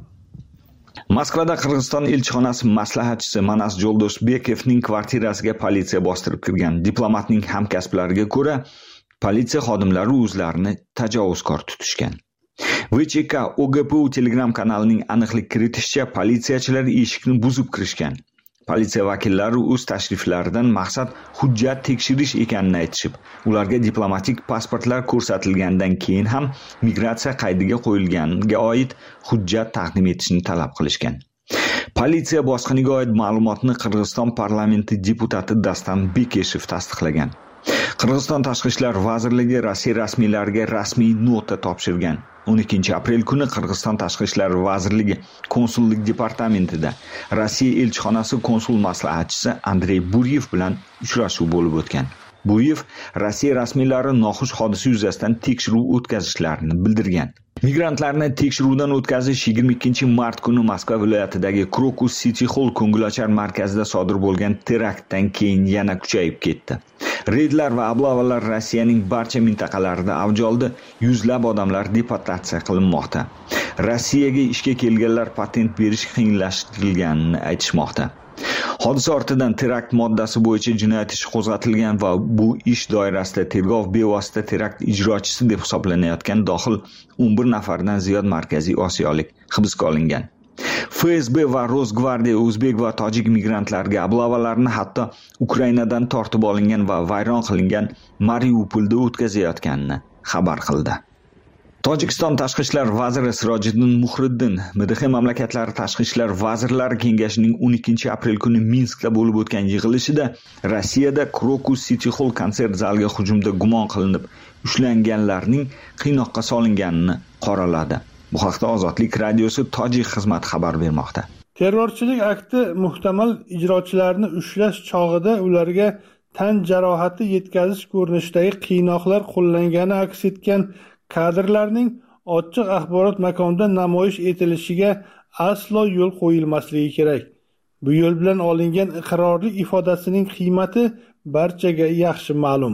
Moskvada Qirg'iziston elchixonasi maslahatchisi Manas Joldoshbekovning kvartirasiga politsiya bostirib kirgan. Diplomatning hamkasblariga ko'ra, politsiya xodimlari o'zlarini tajovuzkor tutishgan. V Ch K O G P U Telegram kanalining aniqlik kiritishicha, politsiyachilar eshikni buzib kirishgan. Politsiya vakillari o'z tashriflaridan maqsad hujjat tekshirish ekanini aytishib, ularga diplomatik pasportlar ko'rsatilgandan keyin ham migratsiya qaydiga qo'yilganiga oid hujjat taqdim etishni talab qilishgan. Politsiya bosqiniga oid ma'lumotni Qirg'iziston parlamenti deputati Dastan Bekeshev tasdiqlagan. Qirg'iziston Tashqi ishlar vazirligi Rossiya rasmiylariga rasmiy nota topshirgan. o'n ikkinchi aprel kuni Qirg'iziston Tashqi ishlar vazirligi konsullik departamentida Rossiya elchixonasi konsul maslahatchisi Andrey Buryev bilan uchrashuv bo'lib o'tgan. Buryev Rossiya rasmiylari noxush hodisa yuzasidan tekshiruv o'tkazishlarini bildirgan. Migrantlarni tekshiruvdan o'tkazish yigirma ikkinchi mart kuni Moskva viloyatidagi Krokus City Hall ko'ngilochar markazida sodir bo'lgan teraktdan keyin yana kuchayib ketdi. Reydlar va oblovalar Rossiyaning barcha mintaqalarida avj oldi, yuzlab odamlar deportatsiya qilinmoqda. Rossiyaga ishga kelganlar patent berish qiyinlashtirilganini aytishmoqda. Hodisa ortidan terakt moddasi bo'yicha jinoyat ishi qo'zg'atilgan va bu ish doirasida tergov bevosita terakt ijrochisi deb hisoblanayotgan dohil o'n bir nafardan ziyod markaziy osiyolik hibsga olingan. F S B va Rosgvardiya o'zbek va tojik migrantlarga oblovalarni hatto Ukrainadan tortib olingan va vayron qilingan Mariupolda o'tkazayotganini xabar qildi. Tojikiston Tashqi ishlar vaziri Sirojiddin Muhriddin M D H mamlakatlari Tashqi ishlar vazirlari kengashining o'n ikkinchi aprel kuni Minskda bo'lib o'tgan yig'ilishida Rossiyada Krokus City Hall konsert zaliga hujumda gumon qilinib ushlanganlarning qiynoqqa solinganini qoraladi. Bu haqda Ozodlik radiosi tojik xizmati xabar bermoqda.
Terrorchilik akti muhtamal ijrochilarni ushlash chog'ida ularga tan jarohati yetkazish ko'rinishidagi qiynoqlar qo'llangani aks etgan kadrlarning ochiq axborot makonida namoyish etilishiga aslo yo'l qo'yilmasligi kerak. Bu yo'l bilan olingan iqrorlik ifodasining qiymati barchaga yaxshi ma'lum.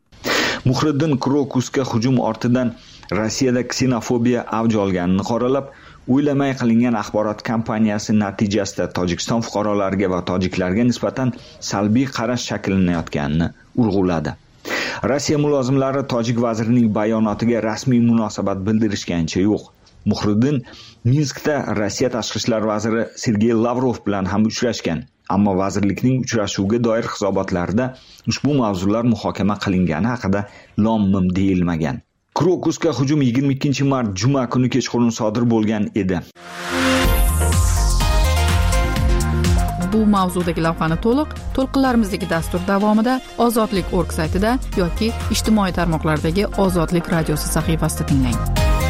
Muhriddin Krokusga hujum ortidan Rossiyada ksenofobiya avj olganini qoralab, o'ylamay qilingan axborot kampaniyasi natijasida Tojikiston fuqarolariga va tojiklarga nisbatan salbiy qarash shakllanayotganini urg'uladi. Rossiya mulozimlari tojik vazirining bayonotiga rasmiy munosabat bildirishgancha yo'q. Muhriddin Minskda Rossiya tashqi ishlar vaziri Sergey Lavrov bilan ham uchrashgan. Ammo vazirlikning uchrashuvga doir hisobotlarida ushbu mavzular muhokama qilingani haqida lom-mim deyilmagan. Krokusga hujum yigirma ikkinchi mart juma kuni kechqurun sodir bo'lgan edi.
bu mavzudagi lavhani to'liq to'lqinlarimizdagi dastur davomida ozodlik nokta org saytida yoki ijtimoiy tarmoqlardagi Ozodlik radiosi sahifasida tinglang.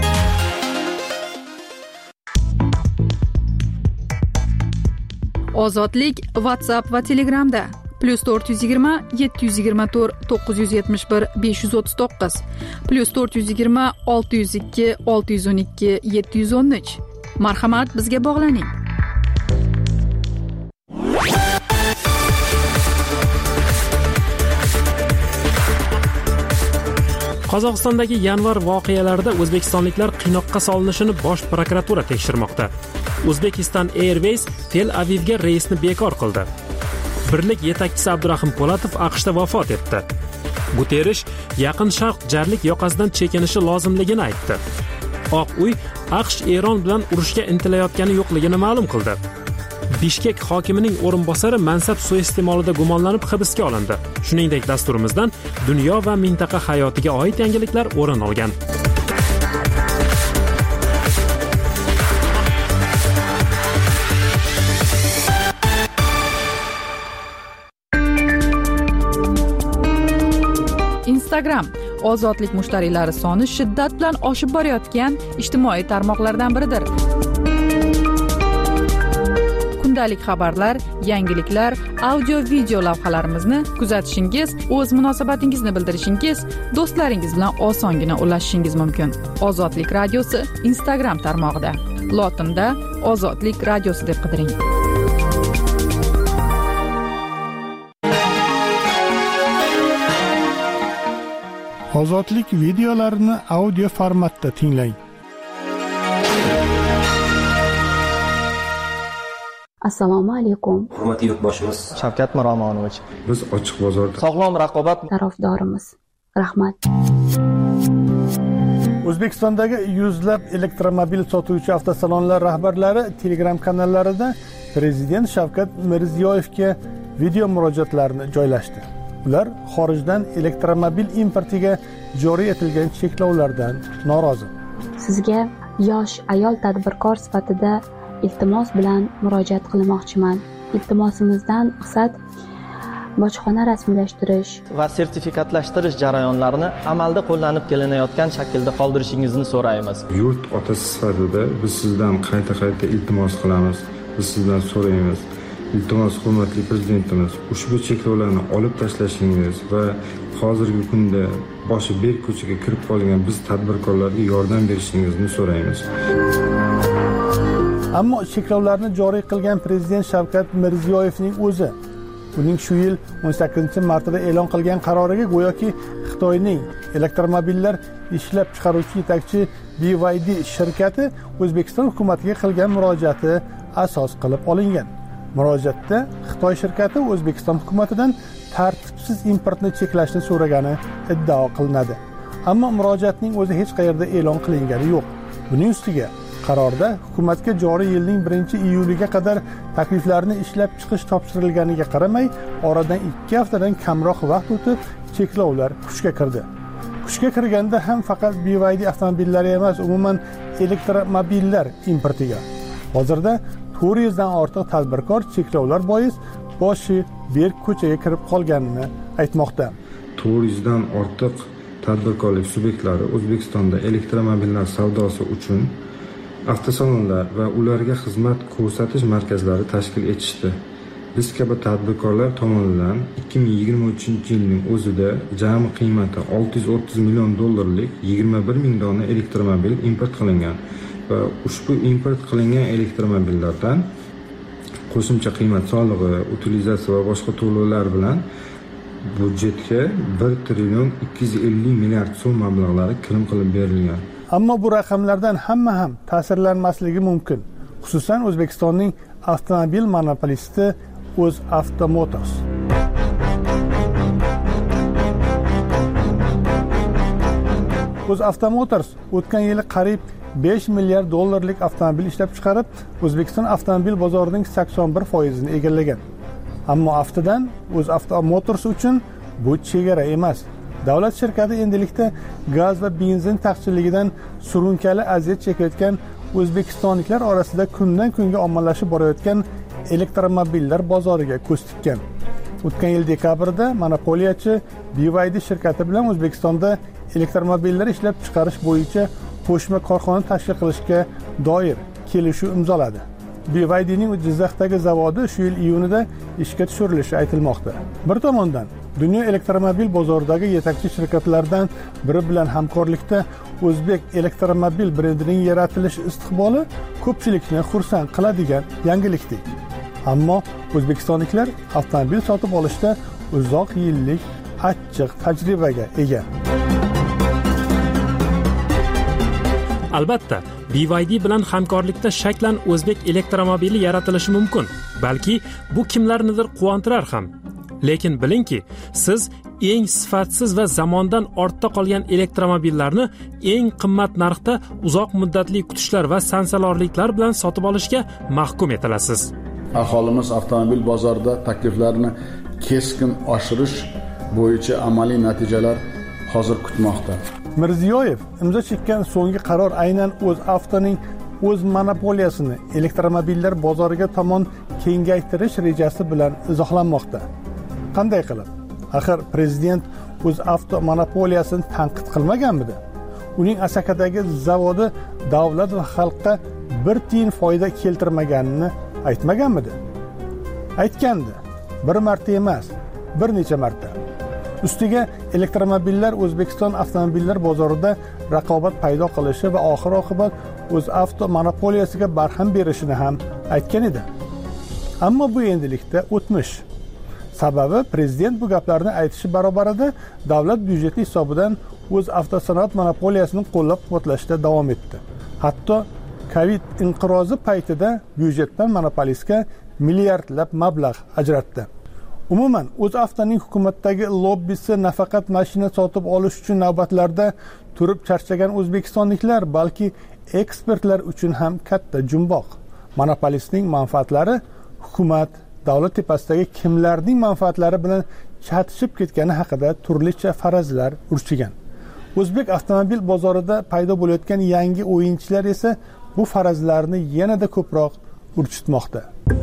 Ozodlik WhatsApp va Telegramda plus to'rt yuz yigirma yetti yuz yigirma to'rt to'qqiz yuz yetmish bir besh yuz o'ttiz to'qqiz plus to'rt yuz yigirma olti yuz ikki olti yuz o'n ikki yetti yuz o'n uch. Marhamat, bizga bog'laning.
Qozog'istondagi yanvar voqealarida o'zbekistonliklar qiynoqqa solinishini bosh prokuratura tekshirmoqda. Uzbekistan Airways Tel Avivga reysni bekor qildi. Birlik yetakchisi Abdurahim Po'latov AQShda vafot etdi. Guterrish Yaqin Sharq jarlik yoqasidan chekinishi lozimligini aytdi. Oq uy AQSh Eron bilan urushga intilayotgani yo'qligini ma'lum qildi. Bishkek hokimining o'rinbosari mansab suiiste'molida gumonlanib hibsga olindi. Shuningdek, dasturimizdan dunyo va mintaqa hayotiga oid yangiliklar o'rin olgan.
Instagram ozodlik mushtariylari soni shiddat bilan oshib borayotgan ijtimoiy tarmoqlardan biridir. Kundalik xabarlar, yangiliklar, audio video lavhalarimizni kuzatishingiz, o'z munosabatingizni bildirishingiz, do'stlaringiz bilan osongina ulashishingiz mumkin. Ozodlik radiosi Instagram tarmog'ida. Lotinda Ozodlik radiosi deb qidiring.
Ozodlik videolarini audio formatda tinglang.
Assalomu alaykum.
Hurmatli yurtboshimiz
Shavkat Miromonovich,
biz ochiq bozorda
sog'lom raqobat
tarafdorimiz. Rahmat.
O'zbekistondagi yuzlab elektromobil sotuvchi avtosalonlar rahbarlari Telegram kanallarida Prezident Shavkat Mirziyoyevga video murojaatlarini joylashdi. Ular xorijdan elektromobil importiga joriy etilgan cheklovlardan norozi.
Sizga yosh ayol tadbirkor sifatida iltimos bilan murojaat qilmoqchiman. Iltimosimizdan maqsad bojxona rasmiylashtirish
va sertifikatlashtirish jarayonlarini amalda qo'llanib kelinayotgan shaklda qoldirishingizni so'raymiz.
Yurt otasi sifatida biz sizdan qayta-qayta iltimos qilamiz. Biz sizdan so'raymiz. Iltimos, hurmatli prezidentimiz, ushbu cheklovlarni olib tashlashingiz va hozirgi kunda boshi berk ko'chaga kirib qolgan biz tadbirkorlarga yordam berishingizni so'raymiz.
Ammo cheklovlarni joriy qilgan Prezident Shavkat Mirziyoyevning o'zi uning shu yil o'n sakkizinchi martda e'lon qilgan qaroriga go'yoki Xitoyning elektromobillar ishlab chiqaruvchi yetakchi B Y D shirkati O'zbekiston hukumatiga qilgan murojaati asos qilib olingan. Murojaatda Xitoy shirkati O'zbekiston hukumatidan tartibsiz importni cheklashni so'ragani iddao qilinadi. Ammo murojaatning o'zi hech qayerda e'lon qilingani yo'q. Buning ustiga qarorda hukumatga joriy yilning birinchi iyuliga qadar takliflarni ishlab chiqish topshirilganiga qaramay, oradan ikki haftadan kamroq vaqt o'tib cheklovlar kuchga kirdi. Kuchga kirganda ham faqat B Y D avtomobillari emas, umuman elektromobillar importiga. Hozirda to'rt yuzdan ortiq tadbirkor cheklovlar bois boshi berk ko'chaga kirib qolganini aytmoqda.
to'rt yuzdan ortiq tadbirkorlik subyektlari O'zbekistonda elektromobillar savdosi uchun avtosalonlar va ularga xizmat ko'rsatish markazlari tashkil etishdi. Biz kabi tadbirkorlar tomonidan ikki ming yigirma uchinchi yilning o'zida jami qiymati olti yuz o'ttiz million dollarlik yigirma bir ming dona elektromobil import qilingan va ushbu import qilingan elektromobillardan qo'shimcha qiymat solig'i, utilizatsiya va boshqa to'lovlar bilan budjetga bir trillion ikki yuz ellik milliard so'm mablag'lari kirim qilib berilgan.
Ammo bu raqamlardan hamma ham ta'sirlanmasligi mumkin. Xususan O'zbekistonning avtomobil monopolisti O'zAvto Motors. O'zAvto Motors o'tgan yili qariyb besh milliard dollarlik avtomobil ishlab chiqarib, O'zbekiston avtomobil bozorining sakson bir foizini egallagan. Ammo aftidan O'zAvto Motors uchun bu chegara emas. Davlat shirkati endilikda gaz va benzin taqchilligidan surunkali aziyat chekayotgan o'zbekistonliklar orasida kundan kunga ommalashib borayotgan elektromobillar bozoriga ko'z tikkan. O'tgan yil dekabrda monopoliyachi B Y D shirkati bilan O'zbekistonda elektromobillar ishlab chiqarish bo'yicha qo'shma korxona tashkil qilishga doir kelishuv imzoladi. B Y D'ning Jizzaxdagi zavodi shu yil iyunida ishga tushirilishi aytilmoqda. Bir tomondan dunyo elektromobil bozoridagi yetakchi shirkatlardan biri bilan hamkorlikda o'zbek elektromobil brendining yaratilish istiqboli ko'pchilikni xursand qiladigan yangilikdir. Ammo o'zbekistonliklar avtomobil sotib olishda uzoq yillik achchiq tajribaga ega.
Albatta, B Y D bilan hamkorlikda shaklan o'zbek elektromobili yaratilishi mumkin. Balki bu kimlarnidir quvontirar ham. Lekin bilingki, siz eng sifatsiz va zamondan ortda qolgan elektromobillarni eng qimmat narxda uzoq muddatli kutishlar va sansalorliklar bilan sotib olishga mahkum etilasiz.
Aholimiz avtomobil bozorida takliflarni keskin oshirish bo'yicha amaliy natijalar hozir kutmoqda.
Mirziyoyev imzo chekkan so'nggi qaror aynan O'zAvtoning o'z monopoliyasini elektromobillar bozoriga tomon kengaytirish rejasi bilan izohlanmoqda. Qanday qilib? Axir prezident O'zAvto monopoliyasini tanqid qilmaganmidi? Uning Asakadagi zavodi davlat va xalqqa bir tiyin foyda keltirmaganini aytmaganmidi? Aytgandi. Bir marta emas, bir necha marta. Ustiga elektromobillar O'zbekiston avtomobillar bozorida raqobat paydo qilishi va oxir oqibat O'zAvto monopoliyasiga barham berishini ham aytgan edi. Ammo bu endilikda o'tmish. Sababi prezident bu gaplarni aytishi barobarida davlat byudjeti hisobidan O'zAvtosanoat monopoliyasini qo'llab-quvvatlashda davom etdi. Hatto Covid inqirozi paytida byudjetdan monopolistga milliardlab mablag' ajratdi. Umuman, O'zAvtoning hukumatdagi lobbisi nafaqat mashina sotib olish uchun navbatlarda turib charchagan o'zbekistonliklar, balki ekspertlar uchun ham katta jumboq. Monopolistning manfaatlari hukumat, davlat tepasidagi kimlarning manfaatlari bilan chatishib ketgani haqida turlicha farazlar urchigan. O'zbek avtomobil bozorida paydo bo'layotgan yangi o'yinchilar esa bu farazlarni yanada ko'proq urchitmoqda.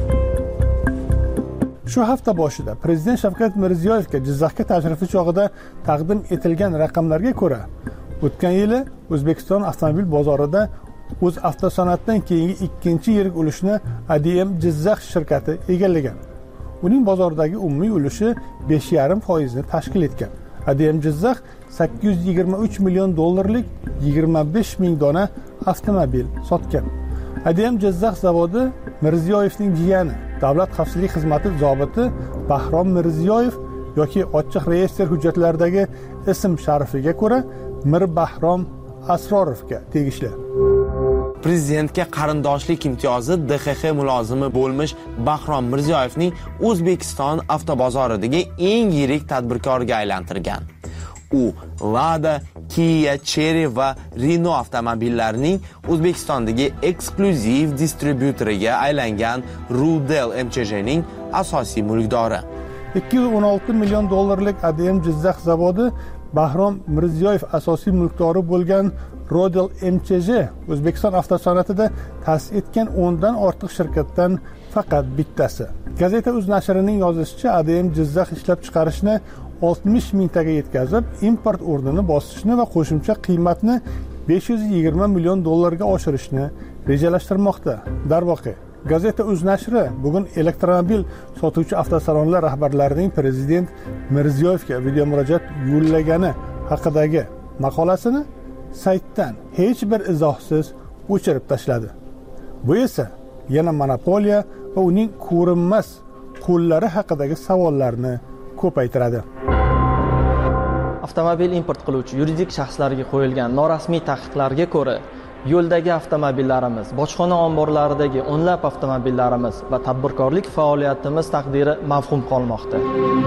Shu hafta boshida prezident Shavkat Mirziyoyevga Jizzaxga tashrifi chog'ida taqdim etilgan raqamlarga ko'ra, o'tgan yili O'zbekiston avtomobil bozorida O'zAvtosanoatdan keyingi ikkinchi yirik ulushni A D M Jizzax shirkati egallagan. Uning bozordagi umumiy ulushi besh yarim foiz ni tashkil etgan. A D M Jizzax sakkiz yuz yigirma uch million dollarlik yigirma besh ming dona avtomobil sotgan. A D M Jizzax zavodi Mirziyoyevning jiyani, Davlat xavfsizlik xizmati zobiti Bahrom Mirziyoyev yoki ochiq reyestr hujjatlaridagi ism sharifiga ko'ra Mir Bahrom Asrorovga tegishli.
Prezidentga qarindoshlik imtiyozi D X X mulozimi bo'lmish Bahrom Mirziyoyevning O'zbekiston avtobozoridagi eng yirik tadbirkorga aylantirgan. U Lada, Kia, Chery va Renault avtomobillarining O'zbekistondagi eksklyuziv distribyutoriga aylangan Rudel M Ch J'ning asosiy mulkdori.
ikki yuz o'n olti million dollarlik A D M Jizzax zavodi Bahrom Mirziyoyev asosiy mulkdori bo'lgan Rudel M Ch J O'zbekiston avtosanoatida ta'sis etgan o'ndan ortiq shirkatdan faqat bittasi. Gazeta.uz nashrining yozishicha, A D M Jizzax ishlab chiqarishni oltmish mingtaga yetkazib, import o'rnini bosishni va qo'shimcha qiymatni besh yuz yigirma million dollarga oshirishni rejalashtirmoqda. Darvoqe, Gazeta.uz nashri bugun elektromobil sotuvchi avtosalonlar rahbarlarining prezident Mirziyoyevga video murojaat yo'llagani haqidagi maqolasini saytdan hech bir izohsiz o'chirib tashladi. Bu esa yana monopoliya va uning ko'rinmas qo'llari haqidagi savollarni ko'paytiradi.
Avtomobil import qiluvchi yuridik shaxslarga qo'yilgan norasmiy taqiqlarga ko'ra, yo'ldagi avtomobillarimiz, bojxona omborlaridagi o'nlab avtomobillarimiz va tadbirkorlik faoliyatimiz taqdiri mavhum qolmoqda.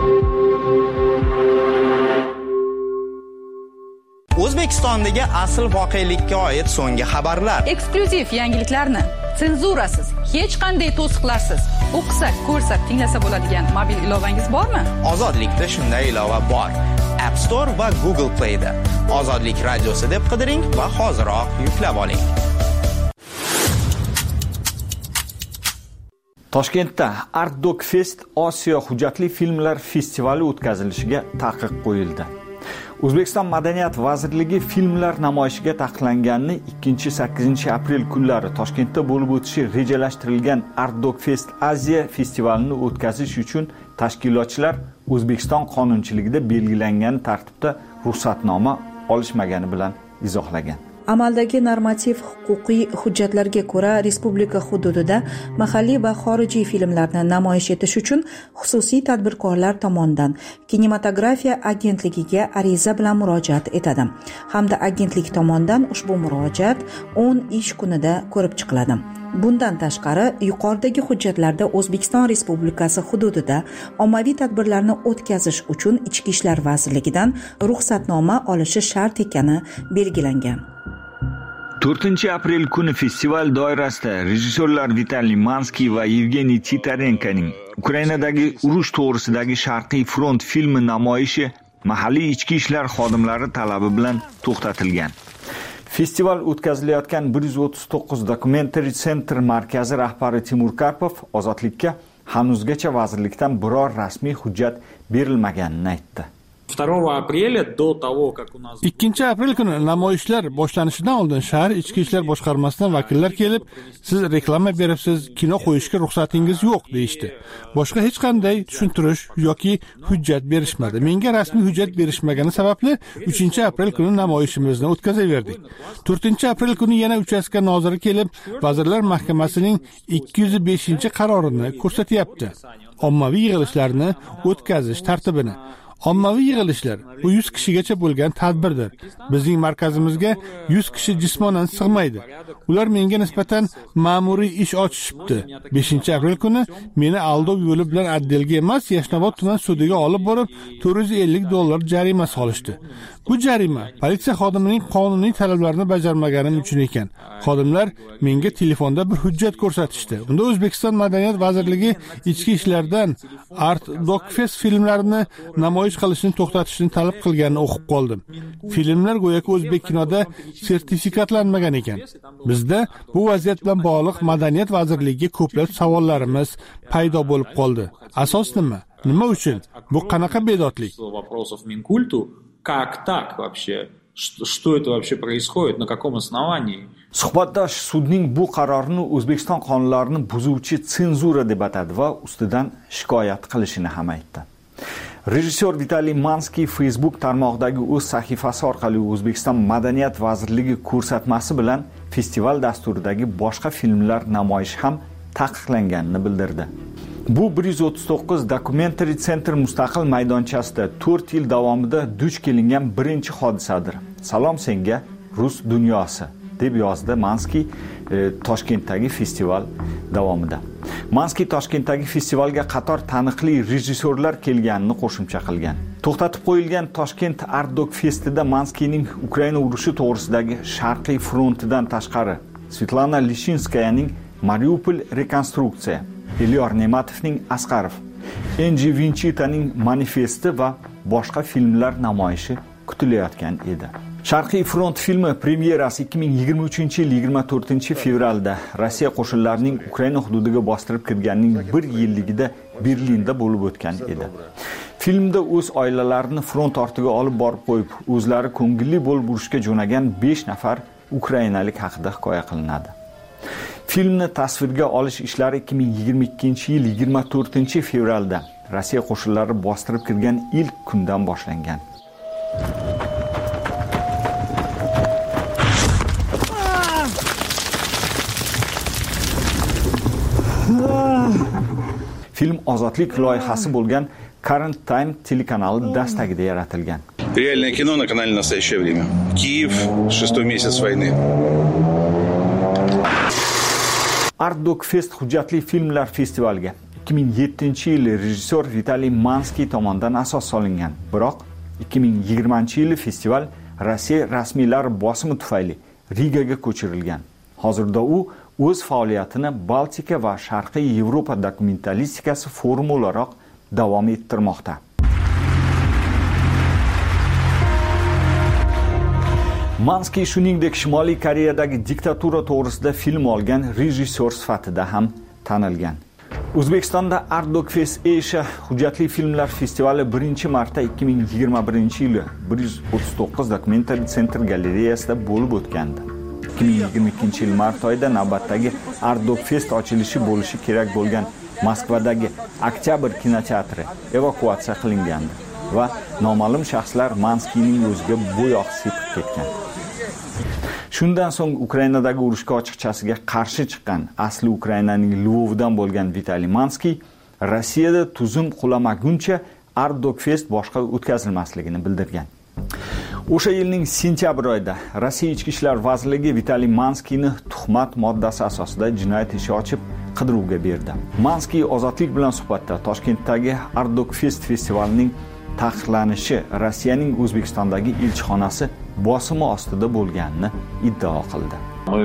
O'zbekistondagi asl voqelikka oid so'nggi xabarlar,
eksklyuziv yangiliklarni senzurasiz, hech qanday to'siqlarsiz o'qisak, ko'rsak, tinglasa bo'ladigan mobil ilovangiz bormi?
Ozodlikda shunday ilova bor. App Store va Google Play da Ozodlik radiosi deb qidiring va hoziroq yuklab oling.
Toshkentda Art Doc Fest Osiyo hujjatli filmlar festivali o'tkazilishiga taqiq qo'yildi. O'zbekiston Madaniyat vazirligi filmlar namoyishiga taqiqlanganini ikkinchi sakkizinchi aprel kunlari Toshkentda bo'lib o'tishi rejalashtirilgan Art Doc Fest Aziya festivalini o'tkazish uchun tashkilotchilar O'zbekiston qonunchiligida belgilangan tartibda ruxsatnoma olishmagani bilan izohlagan.
Amaldagi normativ huquqiy hujjatlarga ko'ra respublika hududida mahalliy va xorijiy filmlarni namoyish etish uchun xususiy tadbirkorlar tomonidan kinematografiya agentligiga ariza bilan murojaat etadi hamda agentlik tomonidan ushbu murojaat o'n ish kunida ko'rib chiqiladi. Bundan tashqari, yuqoridagi hujjatlarda O'zbekiston Respublikasi hududida ommaviy tadbirlarni o'tkazish uchun Ichki ishlar vazirligidan ruxsatnoma olishi shart ekani belgilangan.
to'rtinchi aprel kuni festival doirasida rejissyorlar Vitaliy Manskiy va Yevgeniy Titarenkoning Ukrainadagi urush to'g'risidagi Sharqiy front filmi namoyishi mahalliy ichki ishlar xodimlari talabi bilan to'xtatilgan. Festival o'tkazilayotgan bir yuz o'ttiz to'qqiz Documentary Center markazi rahbari Timur Karpov Ozodlikka hanuzgacha vazirlikdan biror rasmiy hujjat berilmaganini aytdi.
ikkinchi aprel kuni namoyishlar boshlanishidan oldin shahar ichki ishlar boshqarmasidan vakillar kelib, siz reklama beribsiz, kino qo'yishga ruxsatingiz yo'q deyishdi. Boshqa hech qanday tushuntirish yoki hujjat berishmadi. Menga rasmiy hujjat berishmagani sababli uchinchi aprel kuni namoyishimizni o'tkazaverdik. to'rtinchi aprel kuni yana uchastka noziri kelib, Vazirlar Mahkamasining ikki yuz beshinchi qarorini ko'rsatyapti. Ommaviy yig'ilishlarni o'tkazish tartibini. Ommaviy yig'ilishlar bu yuz kishigacha bo'lgan tadbirdir. Bizning markazimizga yuz kishi jismonan sig'maydi. Ular menga nisbatan ma'muriy ish ochishibdi. beshinchi aprel kuni meni aldov yo'li bilan Addelga emas, Yashnobod tuman sudiga olib borib, to'rt yuz ellik dollar jarima solishdi. Bu jarima politsiya xodimining qonuniy talablarini bajarmaganim uchun ekan. Xodimlar menga telefonda bir hujjat ko'rsatishdi. Unda O'zbekiston Madaniyat vazirligi ichki ishlardan Art Doc Fest filmlarini namoyish qilishni to'xtatishni talab qilganini o'qib qoldim. Filmlar go'yoki o'zbek kinoda sertifikatlanmagan ekan. Bizda bu vaziyat bilan bog'liq Madaniyat vazirligiga ko'plab savollarimiz paydo bo'lib qoldi. Asos nima? Nima uchun? Bu qanaqa bedodlik?
Как так вообще? Что, что это вообще происходит? На каком основании?
Suhbatdosh sudning bu qarorini O'zbekiston qonunlarini buzuvchi senzura deb atadi va ustidan shikoyat qilishini ham aytdi. Rejissyor Vitaliy Manskiy Facebook tarmog'idagi o'z sahifasi orqali O'zbekiston Madaniyat vazirligi ko'rsatmasi bilan festival dasturidagi boshqa filmlar namoyishi ham taqiqlanganini bildirdi. Bu bir yuz o'ttiz to'qqiz Documentary Center mustaqil maydonchasida to'rt yil davomida duch kelingan birinchi hodisadir. Salom senga Rus dunyosi deb yozdi Manskiy e, Toshkentdagi festival davomida. Manskiy Toshkentdagi festivalga qator taniqli rejissyorlar kelganini qo'shimcha qilgan. To'xtatib qo'yilgan Toshkent Art Doc Festida Manskiyning Ukraina urushi to'g'risidagi Sharqiy frontidan tashqari Svetlana Lishinskayaning Mariupol rekonstruksiya, Elyor Nematovning Asqarov, Enji Vinchitaning Manifesti va boshqa filmlar namoyishi kutilayotgan edi. Sharqiy front filmi premyerasi ikki ming yigirma uchinchi yil yigirma to'rtinchi fevralda Rossiya qo'shinlarining Ukraina hududiga bostirib kirganining bir yilligida Berlinda bo'lib o'tgan edi. Filmda o'z oilalarini front ortiga olib borib qo'yib, o'zlari ko'ngilli bo'lib urushga jo'nagan besh nafar ukrainalik haqida hikoya qilinadi. Filmni tasvirga olish ishlari ikki ming yigirma ikkinchi yil yigirma to'rtinchi fevralda Rossiya qo'shinlari bostirib kirgan ilk kundan boshlangan. Film ozodlik loyihasi bo'lgan Current Time telekanali dastagida yaratilgan.
Реальное кино на канале «Настоящее время». Киев, шестой месяц войны.
Art Doc Fest hujjatli filmlar festivaliga ikki ming yettinchi yil rejissyor Vitaliy Manskiy tomonidan asos solingan. Biroq ikki ming yigirmanchi yil festival Rossiya rasmiylari bosimi tufayli Rigaga ko'chirilgan. Hozirda u o'z faoliyatini Baltika va Sharqiy Yevropa dokumentalistikasi forumi o'laroq davom ettirmoqda. Manskiy shuningdek Shimoliy Koreyadagi diktatura to'g'risida film olgan rejissyor sifatida ham tanilgan. O'zbekistonda Art Dog Fest Asia hujjatli filmlar festivali birinchi marta ikki ming yigirma birinchi yili bir yuz o'ttiz to'qqiz Documentary Center galereyasida bo'lib o'tgandi. ikki ming yigirma ikkinchi yil mart oyida navbatdagi Art Dog Fest ochilishi bo'lishi kerak bo'lgan Moskvadagi Oktyabr kinoteatri evakuatsiya qilingandi va noma'lum shaxslar Manskiyning o'ziga bo'yoq sepib ketgan. Shundan so'ng Ukrainadagi urushga ochiqchasiga qarshi chiqqan asli Ukrainaning Lvovdan bo'lgan Vitaliy Manskiy Rossiyada tuzum qulamaguncha Art Dog Fest boshqa o'tkazilmasligini bildirgan. O'sha yilning sentyabr oyida Rossiya Ichki ishlar vazirligi Vitaliy Manskiyni tuhmat moddasi asosida jinoyat ishi ochib qidiruvga berdi. Manskiy Ozodlik bilan suhbatda Toshkentdagi Art Dog Fest festivalining taqiqlanishi Rossiyaning O'zbekistondagi elchixonasi bosimi ostida bo'lganini iddao qildi.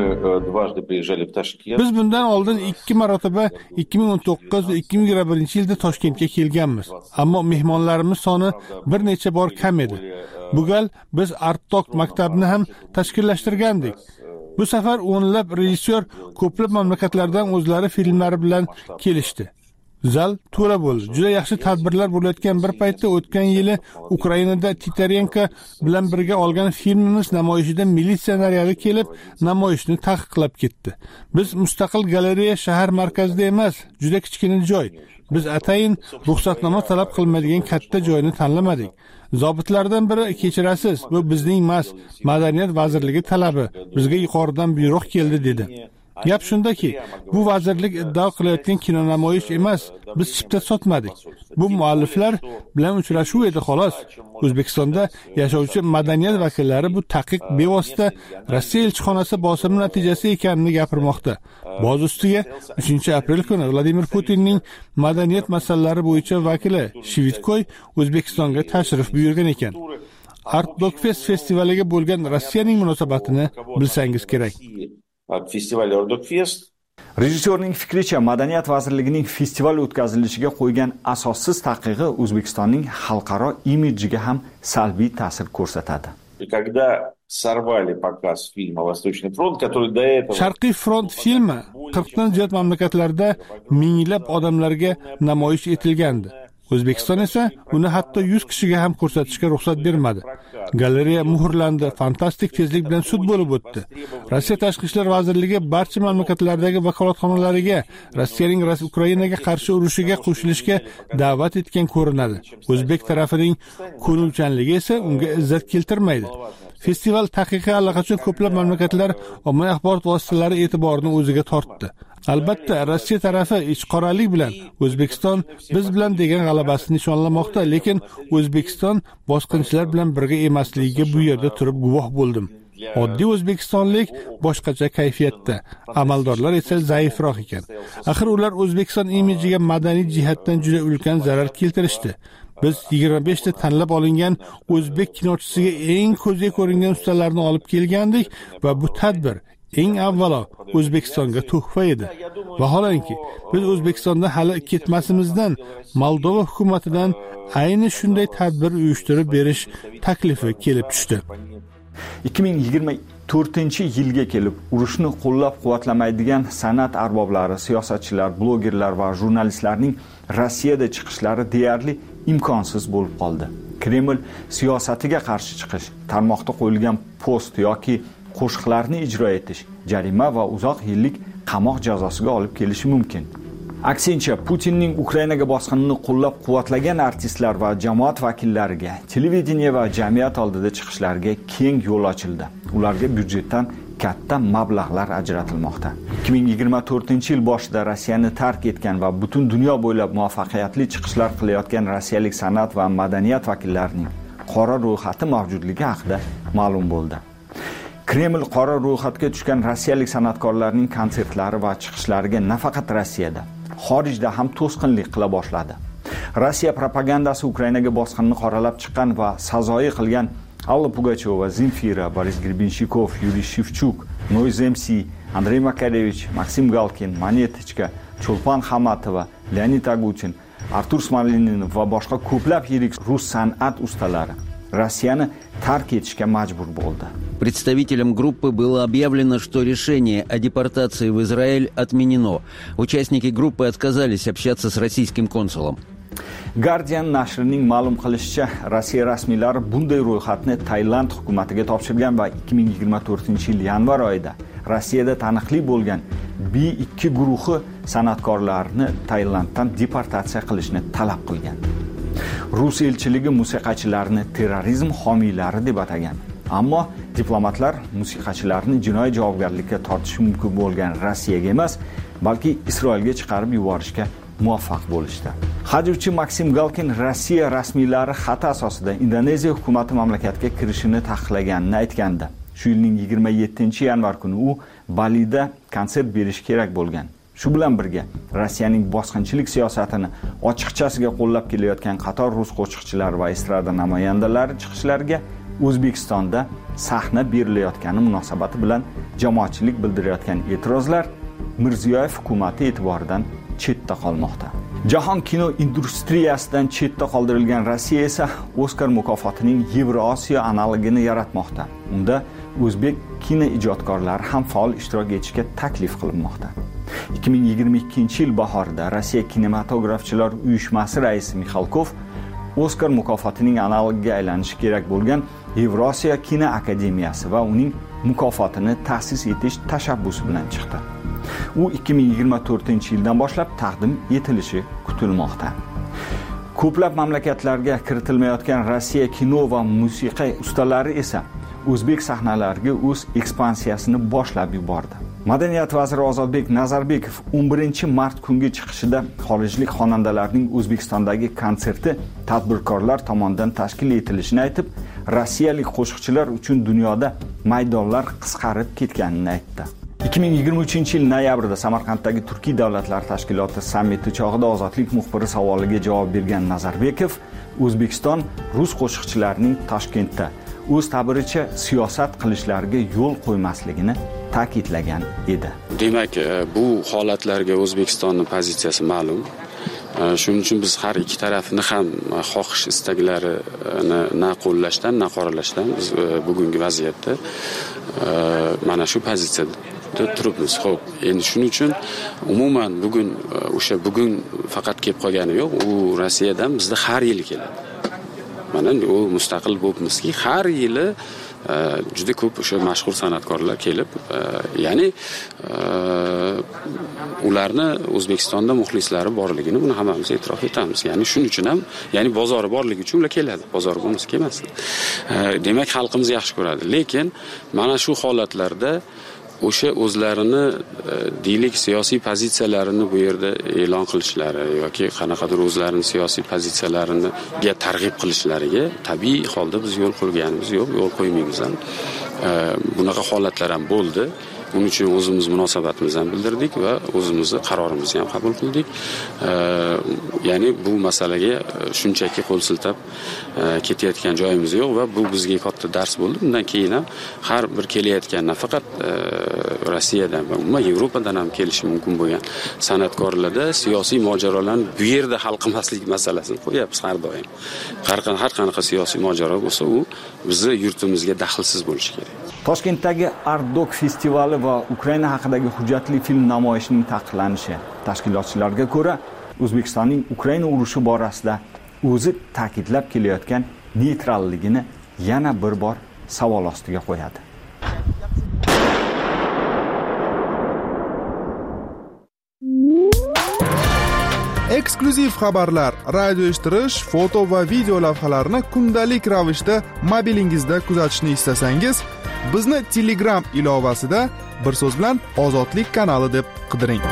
Biz bundan oldin ikki marotaba ikki ming o'n to'qqiz va ikki ming yigirma birinchi yilda Toshkentga kelganmiz. Ammo mehmonlarimiz soni bir necha bor kam edi. Bu gal biz Art Dog maktabini ham tashkillashtirgandik. Bu safar o'nlab rejissyor ko'plab mamlakatlardan o'zlari filmlari bilan kelishdi. Zal to'la bo'ldi. Juda yaxshi tadbirlar bo'layotgan bir paytda o'tgan yili Ukrainada Titarenko bilan birga olgan filmimiz namoyishida militsiya naryadi kelib, namoyishni taqiqlab ketdi. Biz mustaqil galereya shahar markazida emas, juda kichkina joy. Biz atayin ruxsatnoma talab qilmaydigan katta joyni tanlamadik. Zobitlardan biri kechirasiz, bu bizning emas, Madaniyat vazirligi talabi. Bizga yuqoridan buyruq keldi dedi. Gap shundaki, bu vazirlik iddao qilayotgan kino namoyish emas, biz chipta sotmadik. Bu mualliflar bilan uchrashuv edi xolos. O'zbekistonda yashovchi madaniyat vakillari bu taqiq bevosita Rossiya elchixonasi bosimi natijasi ekanini gapirmoqda. Boz ustiga uchinchi aprel kuni Vladimir Putinning madaniyat masalalari bo'yicha vakili Shvitkoy O'zbekistonga tashrif buyurgan ekan. Art Dog Fest festivaliga bo'lgan Rossiyaning munosabatini bilsangiz kerak.
Festival Art Dog Fest.
Rejissyorning fikricha, Madaniyat vazirligining festival o'tkazilishiga qo'ygan asossiz taqiqi O'zbekistonning xalqaro imidjiga ham salbiy ta'sir ko'rsatadi.
Когда сорвали показ фильма Восточный фронт, который до этого
Sharqiy front filmi qirqdan ziyod mamlakatlarda minglab odamlarga namoyish etilgandi. O'zbekiston esa uni hatto yuz kishiga ham ko'rsatishga ruxsat bermadi. Galereya muhrlandi, fantastik tezlik bilan sud bo'lib o'tdi. Rossiya Tashqi ishlar vazirligi barcha mamlakatlardagi vakolatxonalariga Rossiyaning Ukrainaga qarshi urushiga qo'shilishga da'vat etgan ko'rinadi. O'zbek tarafining ko'nuvchanligi esa unga izzat keltirmaydi. Festival taqiqi allaqachon ko'plab mamlakatlar ommaviy axborot vositalari e'tiborini o'ziga tortdi. Albatta, Rossiya tarafi ichqoralik bilan O'zbekiston biz bilan degan g'alabasini nishonlamoqda, lekin O'zbekiston bosqinchilar bilan birga emasligiga bu yerda turib guvoh bo'ldim. Oddiy o'zbekistonlik boshqacha kayfiyatda, amaldorlar esa zaifroq ekan. Axir ular O'zbekiston imidjiga madaniy jihatdan juda ulkan zarar keltirishdi. Biz yigirma besh ta tanlab olingan o'zbek kinochisiga eng ko'zga ko'ringan ustalarni olib kelgandik va bu tadbir eng avvalo O'zbekistonga tuhfa edi. Vaholanki, biz O'zbekistonda hali ketmasimizdan Moldova hukumatidan ayni shunday tadbir uyushtirib berish taklifi kelib tushdi.
ikki ming yigirma to'rtinchi yilga kelib, urushni qo'llab-quvvatlamaydigan san'at arboblari, siyosatchilar, blogerlar va jurnalistlarning Rossiyada chiqishlari deyarli imkonsiz bo'lib qoldi. Kreml siyosatiga qarshi chiqish, tarmoqda qo'yilgan post yoki qo'shiqlarni ijro etish jarima va uzoq yillik qamoq jazosiga olib kelishi mumkin. Aksincha, Putinning Ukrainaga bosqinini qo'llab-quvvatlagan artistlar va jamoat vakillariga televideniya va jamiyat oldida chiqishlariga keng yo'l ochildi. Ularga byudjetdan katta mablag'lar ajratilmoqda. ikki ming yigirma to'rtinchi yil boshida Rossiyani tark etgan va butun dunyo bo'ylab muvaffaqiyatli chiqishlar qilayotgan rossiyalik san'at va madaniyat vakillarining qora ro'yxati mavjudligi haqida ma'lum bo'ldi. Kreml qora ro'yxatga tushgan rossiyalik san'atkorlarning konsertlari va chiqishlariga nafaqat Rossiyada, xorijda ham to'sqinlik qila boshladi. Rossiya propagandasi Ukrainaga bosqinni qoralab chiqqan va sazoyi qilgan Alla Pugacheva, Zemfira, Boris Grebinshikov, Yuriy Shevchuk, Noise em si, Andrey Makarevich, Maksim Galkin, Monetichka, Cho'lpon Xamatova, Leonid Agutin, Artur Smolenin va boshqa ko'plab yirik rus san'at ustalari Rossiyani tark etishga majbur bo'ldi.
Представителям группы было объявлено, что решение о депортации в Израиль отменено. Участники группы отказались общаться с российским консулом.
Guardian nashrining ma'lum qilishicha, Rossiya rasmiylari bunday ro'yxatni Tailand hukumatiga topshirgan va ikki ming yigirma to'rtinchi yil yanvar oyida Rossiyada taniqli bo'lgan B ikki guruhi san'atkorlarni Tailanddan deportatsiya qilishni talab qilgan. Rus elchiligi musiqachilarni terrorizm homiylari deb atagan. Ammo diplomatlar musiqachilarni jinoiy javobgarlikka tortishi mumkin bo'lgan Rossiyaga emas, balki Isroilga chiqarib yuborishga muvaffaq bo'lishdi. Hajvchi Maksim Galkin Rossiya rasmiylari xat asosida Indoneziya hukumati mamlakatga kirishini taqiqlaganini aytgandi. Shu yilning yigirma yettinchi yanvar kuni u Balida konsert berish kerak bo'lgan. Shu bilan birga Rossiyaning bosqinchilik siyosatini ochiqchasiga qo'llab kelayotgan qator rus qo'shiqchilari va estrada namoyandalari chiqishlariga O'zbekistonda sahna berilayotgani munosabati bilan jamoatchilik bildirayotgan e'tirozlar Mirziyoyev hukumati e'tiboridan chetda qolmoqda. Jahon kino industriyasidan chetda qoldirilgan Rossiya esa Oskar mukofotining Yevrosiyo analogini yaratmoqda. Unda o'zbek kino ijodkorlari ham faol ishtirok etishga taklif qilinmoqda. ikki ming yigirma ikkinchi yil bahorida Rossiya kinematografchilar uyushmasi raisi Mixalkov Oskar mukofotining analogiga aylanishi kerak bo'lgan Yevrosiyo kino akademiyasi va uning mukofotini ta'sis etish tashabbusi bilan chiqdi. U ikki ming yigirma to'rtinchi yildan boshlab taqdim etilishi kutilmoqda. Ko'plab mamlakatlarga kiritilmayotgan Rossiya kino va musiqa ustalari esa o'zbek sahnalariga o'z ekspansiyasini boshlab yubordi. Madaniyat vaziri Ozodbek Nazarbekov o'n birinchi mart kungi chiqishida xorijlik xonandalarning O'zbekistondagi konserti tadbirkorlar tomonidan tashkil etilishini aytib, rossiyalik qo'shiqchilar uchun dunyoda maydonlar qisqarib ketganini aytdi. ikki ming yigirma uchinchi yil noyabrda Samarqanddagi Turkiy davlatlar tashkiloti sammiti chog'ida ozodlik muxbiri savoliga javob bergan Nazarbekov, O'zbekiston rus qo'shiqchilarining Toshkentda o'z ta'biricha siyosat qilishlariga yo'l qo'ymasligini ta'kidlagan edi.
Demak, bu holatlarga O'zbekistonning pozitsiyasi ma'lum. Shuning uchun biz har ikki tarafni ham xohish istaklarini na qo'llashdan, na qoralashdan biz bugungi vaziyatda mana shu pozitsiyada turibmiz. Xo'p, endi shuning uchun umuman bugun o'sha bugun faqat kelib qolgani yo'q, u Rossiyadan bizda har yili keladi. Mana u mustaqil bo'libmizki, har yili juda ko'p o'sha mashhur san'atkorlar kelib, ya'ni ularni O'zbekistonda muxlislari borligini buni hammamiz e'tirof etamiz. Ya'ni shuning uchun ham, ya'ni bozori borligi uchun ular keladi. Bozor bo'lmasa kelmasdi. Demak, xalqimiz yaxshi ko'radi. Lekin mana shu holatlarda o'sha o'zlarini deylik siyosiy pozitsiyalarini bu yerda e'lon qilishlari yoki qanaqadir o'zlarining siyosiy pozitsiyalarini ga targ'ib qilishlariga tabiiy holda biz yo'l qo'yganimiz yo'q, yo'l qo'ymaymiz ham. Bunaqa holatlar ham bo'ldi. Buning uchun o'zimiz munosabatimizni ham bildirdik va o'zimizni qarorimizni ham qabul qildik. Ya'ni bu masalaga shunchaki qo'l siltab ketayotgan joyimiz yo'q va bu bizga katta dars bo'ldi. Bundan keyin ham har bir kelayotgan nafaqat Rossiyadan va umuman Yevropadan ham kelishi mumkin bo'lgan san'atkorlarda siyosiy mojarolarni bu yerda hal qilmaslik masalasini qo'yapmiz har doim. Har qanaqa siyosiy mojaro bo'lsa, u bizning yurtimizga daxlsiz bo'lishi kerak.
Toshkentdagi Art-Dog festivali va Ukraina haqidagi hujjatli film namoyishining taqiqlanishi. Tashkilotchilarga ko'ra, O'zbekistonning Ukraina urushi borasida o'zi ta'kidlab kelayotgan neytralligini yana bir bor savol ostiga qo'yadi.
Eksklyuziv xabarlar, radio eshittirish, foto va video lavhalarni kundalik ravishda mobilingizda kuzatishni istasangiz, bizni Telegram ilovasida bir so'z bilan Ozodlik kanali deb qidiring.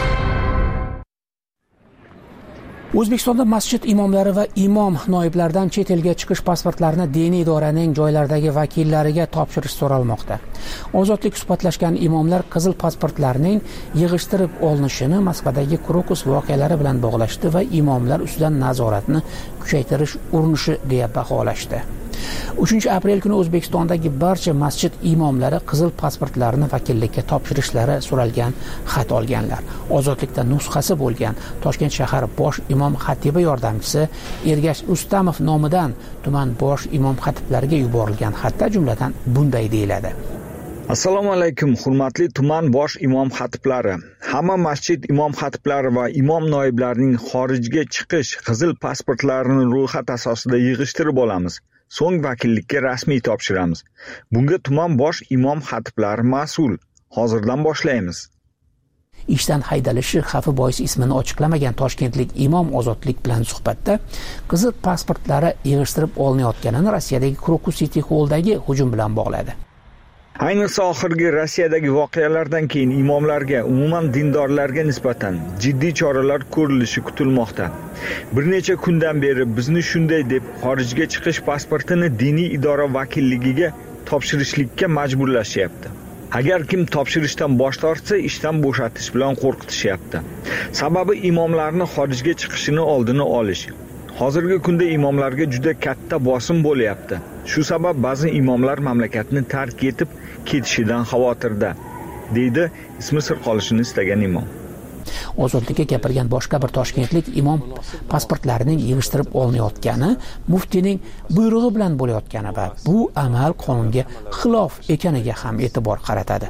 O'zbekistonda masjid imomlari va imom noiblaridan chet elga chiqish pasportlarini diniy idoraning joylardagi vakillariga topshirish so'ralmoqda. Ozodlik suhbatlashgan imomlar qizil pasportlarning yig'ishtirib olinishini Moskvadagi Krokus voqealari bilan bog'lashdi va imomlar ustidan nazoratni kuchaytirish urinishi deya baholashdi. uchinchi aprel kuni O'zbekistondagi barcha masjid imomlari qizil pasportlarini vakillikka topshirishlari so'ralgan xat olganlar. Ozodlikda nusxasi bo'lgan Toshkent shahar bosh imom xatibi yordamchisi Ergash Ustamov nomidan tuman bosh imom xatiblariga yuborilgan xatda jumladan bunday deyiladi:
Assalomu alaykum, hurmatli tuman bosh imom xatiblari. Hamma masjid imom xatiblari va imom noiblarining xorijga chiqish qizil pasportlarini ro'yxat asosida yig'ishtirib olamiz. So'ng vakillikka rasmiy topshiramiz. Bunga tuman bosh imom xatiblari mas'ul. Hozirdan boshlaymiz.
Ishdan haydalishi xavfi bois ismini ochiqlamagan toshkentlik imom Ozodlik bilan suhbatda qizil pasportlari yig'ishtirib olinayotganini Rossiyadagi Krokus City Hall'dagi hujum bilan bog'ladi.
Ayniqsa oxirgi Rossiyadagi voqealardan keyin imomlarga, umuman dindorlarga nisbatan jiddiy choralar ko'rilishi kutilmoqda. Bir necha kundan beri bizni shunday deb xorijga chiqish pasportini diniy idora vakilligiga topshirishlikka majburlashyapti. Agar kim topshirishdan bosh tortsa, ishdan bo'shatish bilan qo'rqitishyapti. Sababi imomlarni xorijga chiqishini oldini olish. Hozirgi kunda imomlarga juda katta bosim bo'lyapti. Shu sabab ba'zi imomlar mamlakatni tark etib ketishidan xavotirda, deydi ismi sir qolishini istagan imom.
Ozodlikka gapirgan boshqa bir toshkentlik imom pasportlarining yig'ishtirib olinayotgani muftiyning buyrug'i bilan bo'layotgani va bu amal qonunga xilof ekaniga ham e'tibor qaratadi.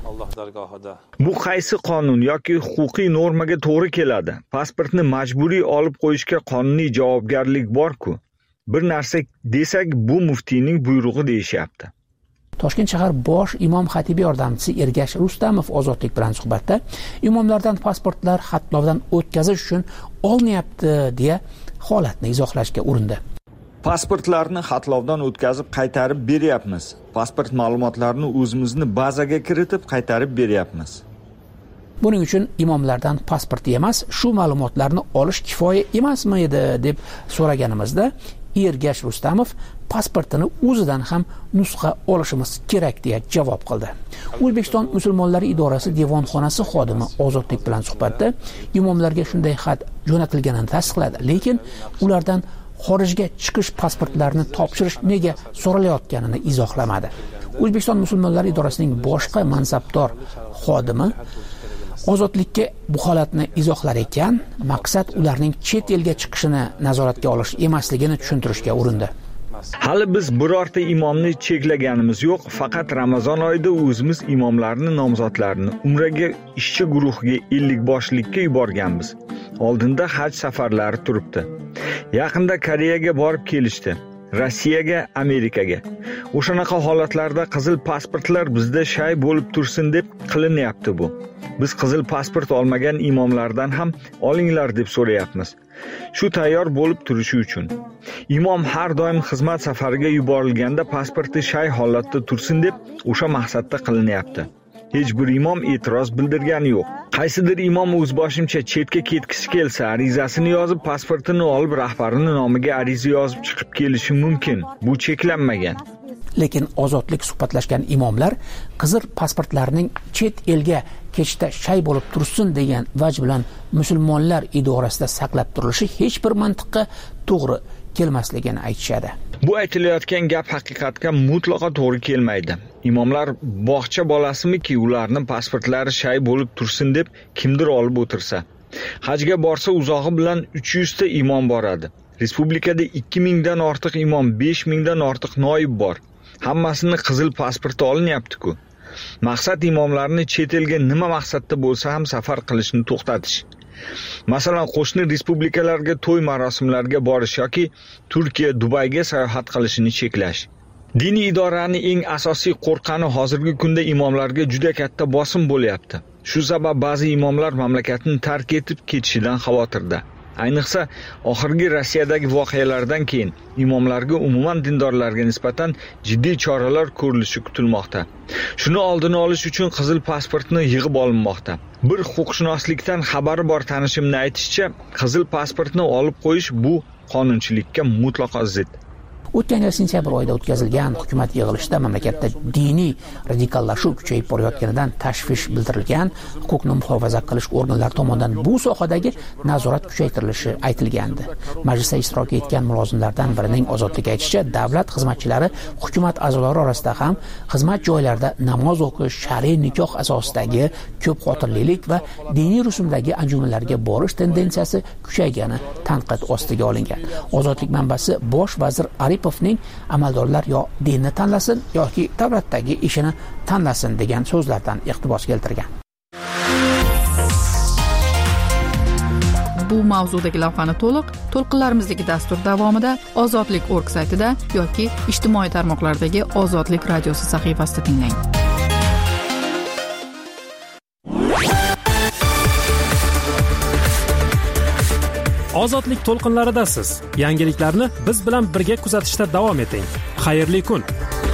Bu qaysi qonun yoki huquqiy normaga to'g'ri keladi? Pasportni majburiy olib qo'yishga qonuniy javobgarlik bor-ku. Bir narsa desak, bu muftiyning buyrug'i deyishyapti.
Toshkent shahar bosh imom xatibi yordamchisi Ergash Rustamov Ozodlik bilan suhbatda imomlardan pasportlar xatlovdan o'tkazish uchun olinyapti deya holatni izohlashga urindi.
Pasportlarni xatlovdan o'tkazib qaytarib beryapmiz. Pasport ma'lumotlarini o'zimizni bazaga kiritib qaytarib beryapmiz.
Buning uchun imomlardan pasport emas, shu ma'lumotlarni olish kifoya emasmi edi deb so'raganimizda Ergash Rustamov pasportini o'zidan ham nusxa olishimiz kerak deya javob qildi. O'zbekiston musulmonlari idorasi devonxonasi xodimi Ozodlik bilan suhbatda imomlarga shunday xat jo'natilganini tasdiqladi, lekin ulardan xorijga chiqish pasportlarini topshirish nega so'ralayotganini izohlamadi. O'zbekiston musulmonlari idorasining boshqa mansabdor xodimi Ozodlikka bu holatni izohlar ekan, maqsad ularning chet elga chiqishini nazoratga olish emasligini tushuntirishga urindi.
Hali biz birorta imomni cheklaganimiz yo'q, faqat Ramazon oyida o'zimiz imomlarni nomzodlarini Umraga ishchi guruhiga ellik boshlikka yuborganmiz. Oldinda haj safarlari turibdi. Yaqinda Koreyaga borib kelishdi. Rossiyaga, Amerikaga. O'shanaqa holatlarda qizil pasportlar bizda shay bo'lib tursin deb qilinyapti bu. Biz qizil pasport olmagan imomlardan ham olinglar deb so'rayapmiz. Shu tayyor bo'lib turishi uchun. Imom har doim xizmat safariga yuborilganda pasporti shay holatda tursin deb o'sha maqsadda qilinyapti. Hech bir imom e'tiroz bildirgani yo'q. Qaysidir imom o'zboshimcha chetga ketgisi kelsa, arizasini yozib, pasportini olib, rahbarini nomiga ariza yozib chiqib kelishi mumkin. Bu cheklanmagan.
Lekin Ozodlik suhbatlashgan imomlar qizil pasportlarining chet elga ketishda shay bo'lib tursin degan vaj bilan musulmonlar idorasida saqlab turilishi hech bir mantiqqa to'g'ri kelmasligini aytishadi.
Bu aytilayotgan gap haqiqatga mutlaqo to'g'ri kelmaydi. Imomlar bog'cha bolasimiki, ularni pasportlari shay bo'lib tursin deb kimdir olib o'tirsa. Hajga borsa uzog'i bilan uch yuz ta imom boradi. Respublikada ikki ming dan ortiq imom, besh ming dan ortiq noib bor. Hammasini qizil pasporti olinyapti-ku. Maqsad imomlarni chet elga nima maqsadda bo'lsa ham safar qilishni to'xtatish. Masalan, qo'shni respublikalarga to'y marosimlariga borish yoki Turkiya, Dubayga sayohat qilishini cheklash. Diniy idoraning eng asosiy qo'rqani hozirgi kunda imomlarga juda katta bosim bo'lyapti. Shu sabab ba'zi imomlar mamlakatni tark etib ketishidan xavotirda. Ayniqsa, oxirgi Rossiyadagi voqealardan keyin imomlarga, umuman dindorlarga nisbatan jiddiy choralar ko'rilishi kutilmoqda. Shuni oldini olish uchun qizil pasportni yig'ib olinmoqda. Bir huquqshunoslikdan xabari bor tanishimni aytishicha, qizil pasportni olib qo'yish bu qonunchilikka mutlaqo zid.
O'tgan yil sentyabr oyida o'tkazilgan hukumat yig'ilishida mamlakatda diniy radikallashuv kuchayib borayotganidan tashvish bildirilgan, huquqni muhofaza qilish organlari tomonidan bu sohadagi nazorat kuchaytirilishi aytilgandi. Majlisda ishtirok etgan mulozimlardan birining ozodlik aytishicha, davlat xizmatchilari hukumat a'zolari orasida ham xizmat joylarida namoz o'qish, shar'iy nikoh asosidagi ko'p xotirlilik va diniy rusumdagi anjumanlarga borish tendensiyasi kuchaygani tanqid ostiga olingan. Ozodlik manbasi bosh vazir Aripovning amaldorlar yo dinni tanlasin yoki davlatdagi ishini tanlasin degan so'zlardan iqtibos keltirgan.
Bu mavzudagi lavhani to'liq to'lqinlarimizdagi dastur davomida ozodlik точка org saytida yoki ijtimoiy tarmoqlardagi Ozodlik radiosi sahifasida tinglang.
Ozodlik to'lqinlaridasiz. Yangiliklarni biz bilan birga kuzatishda davom eting. Xayrli kun.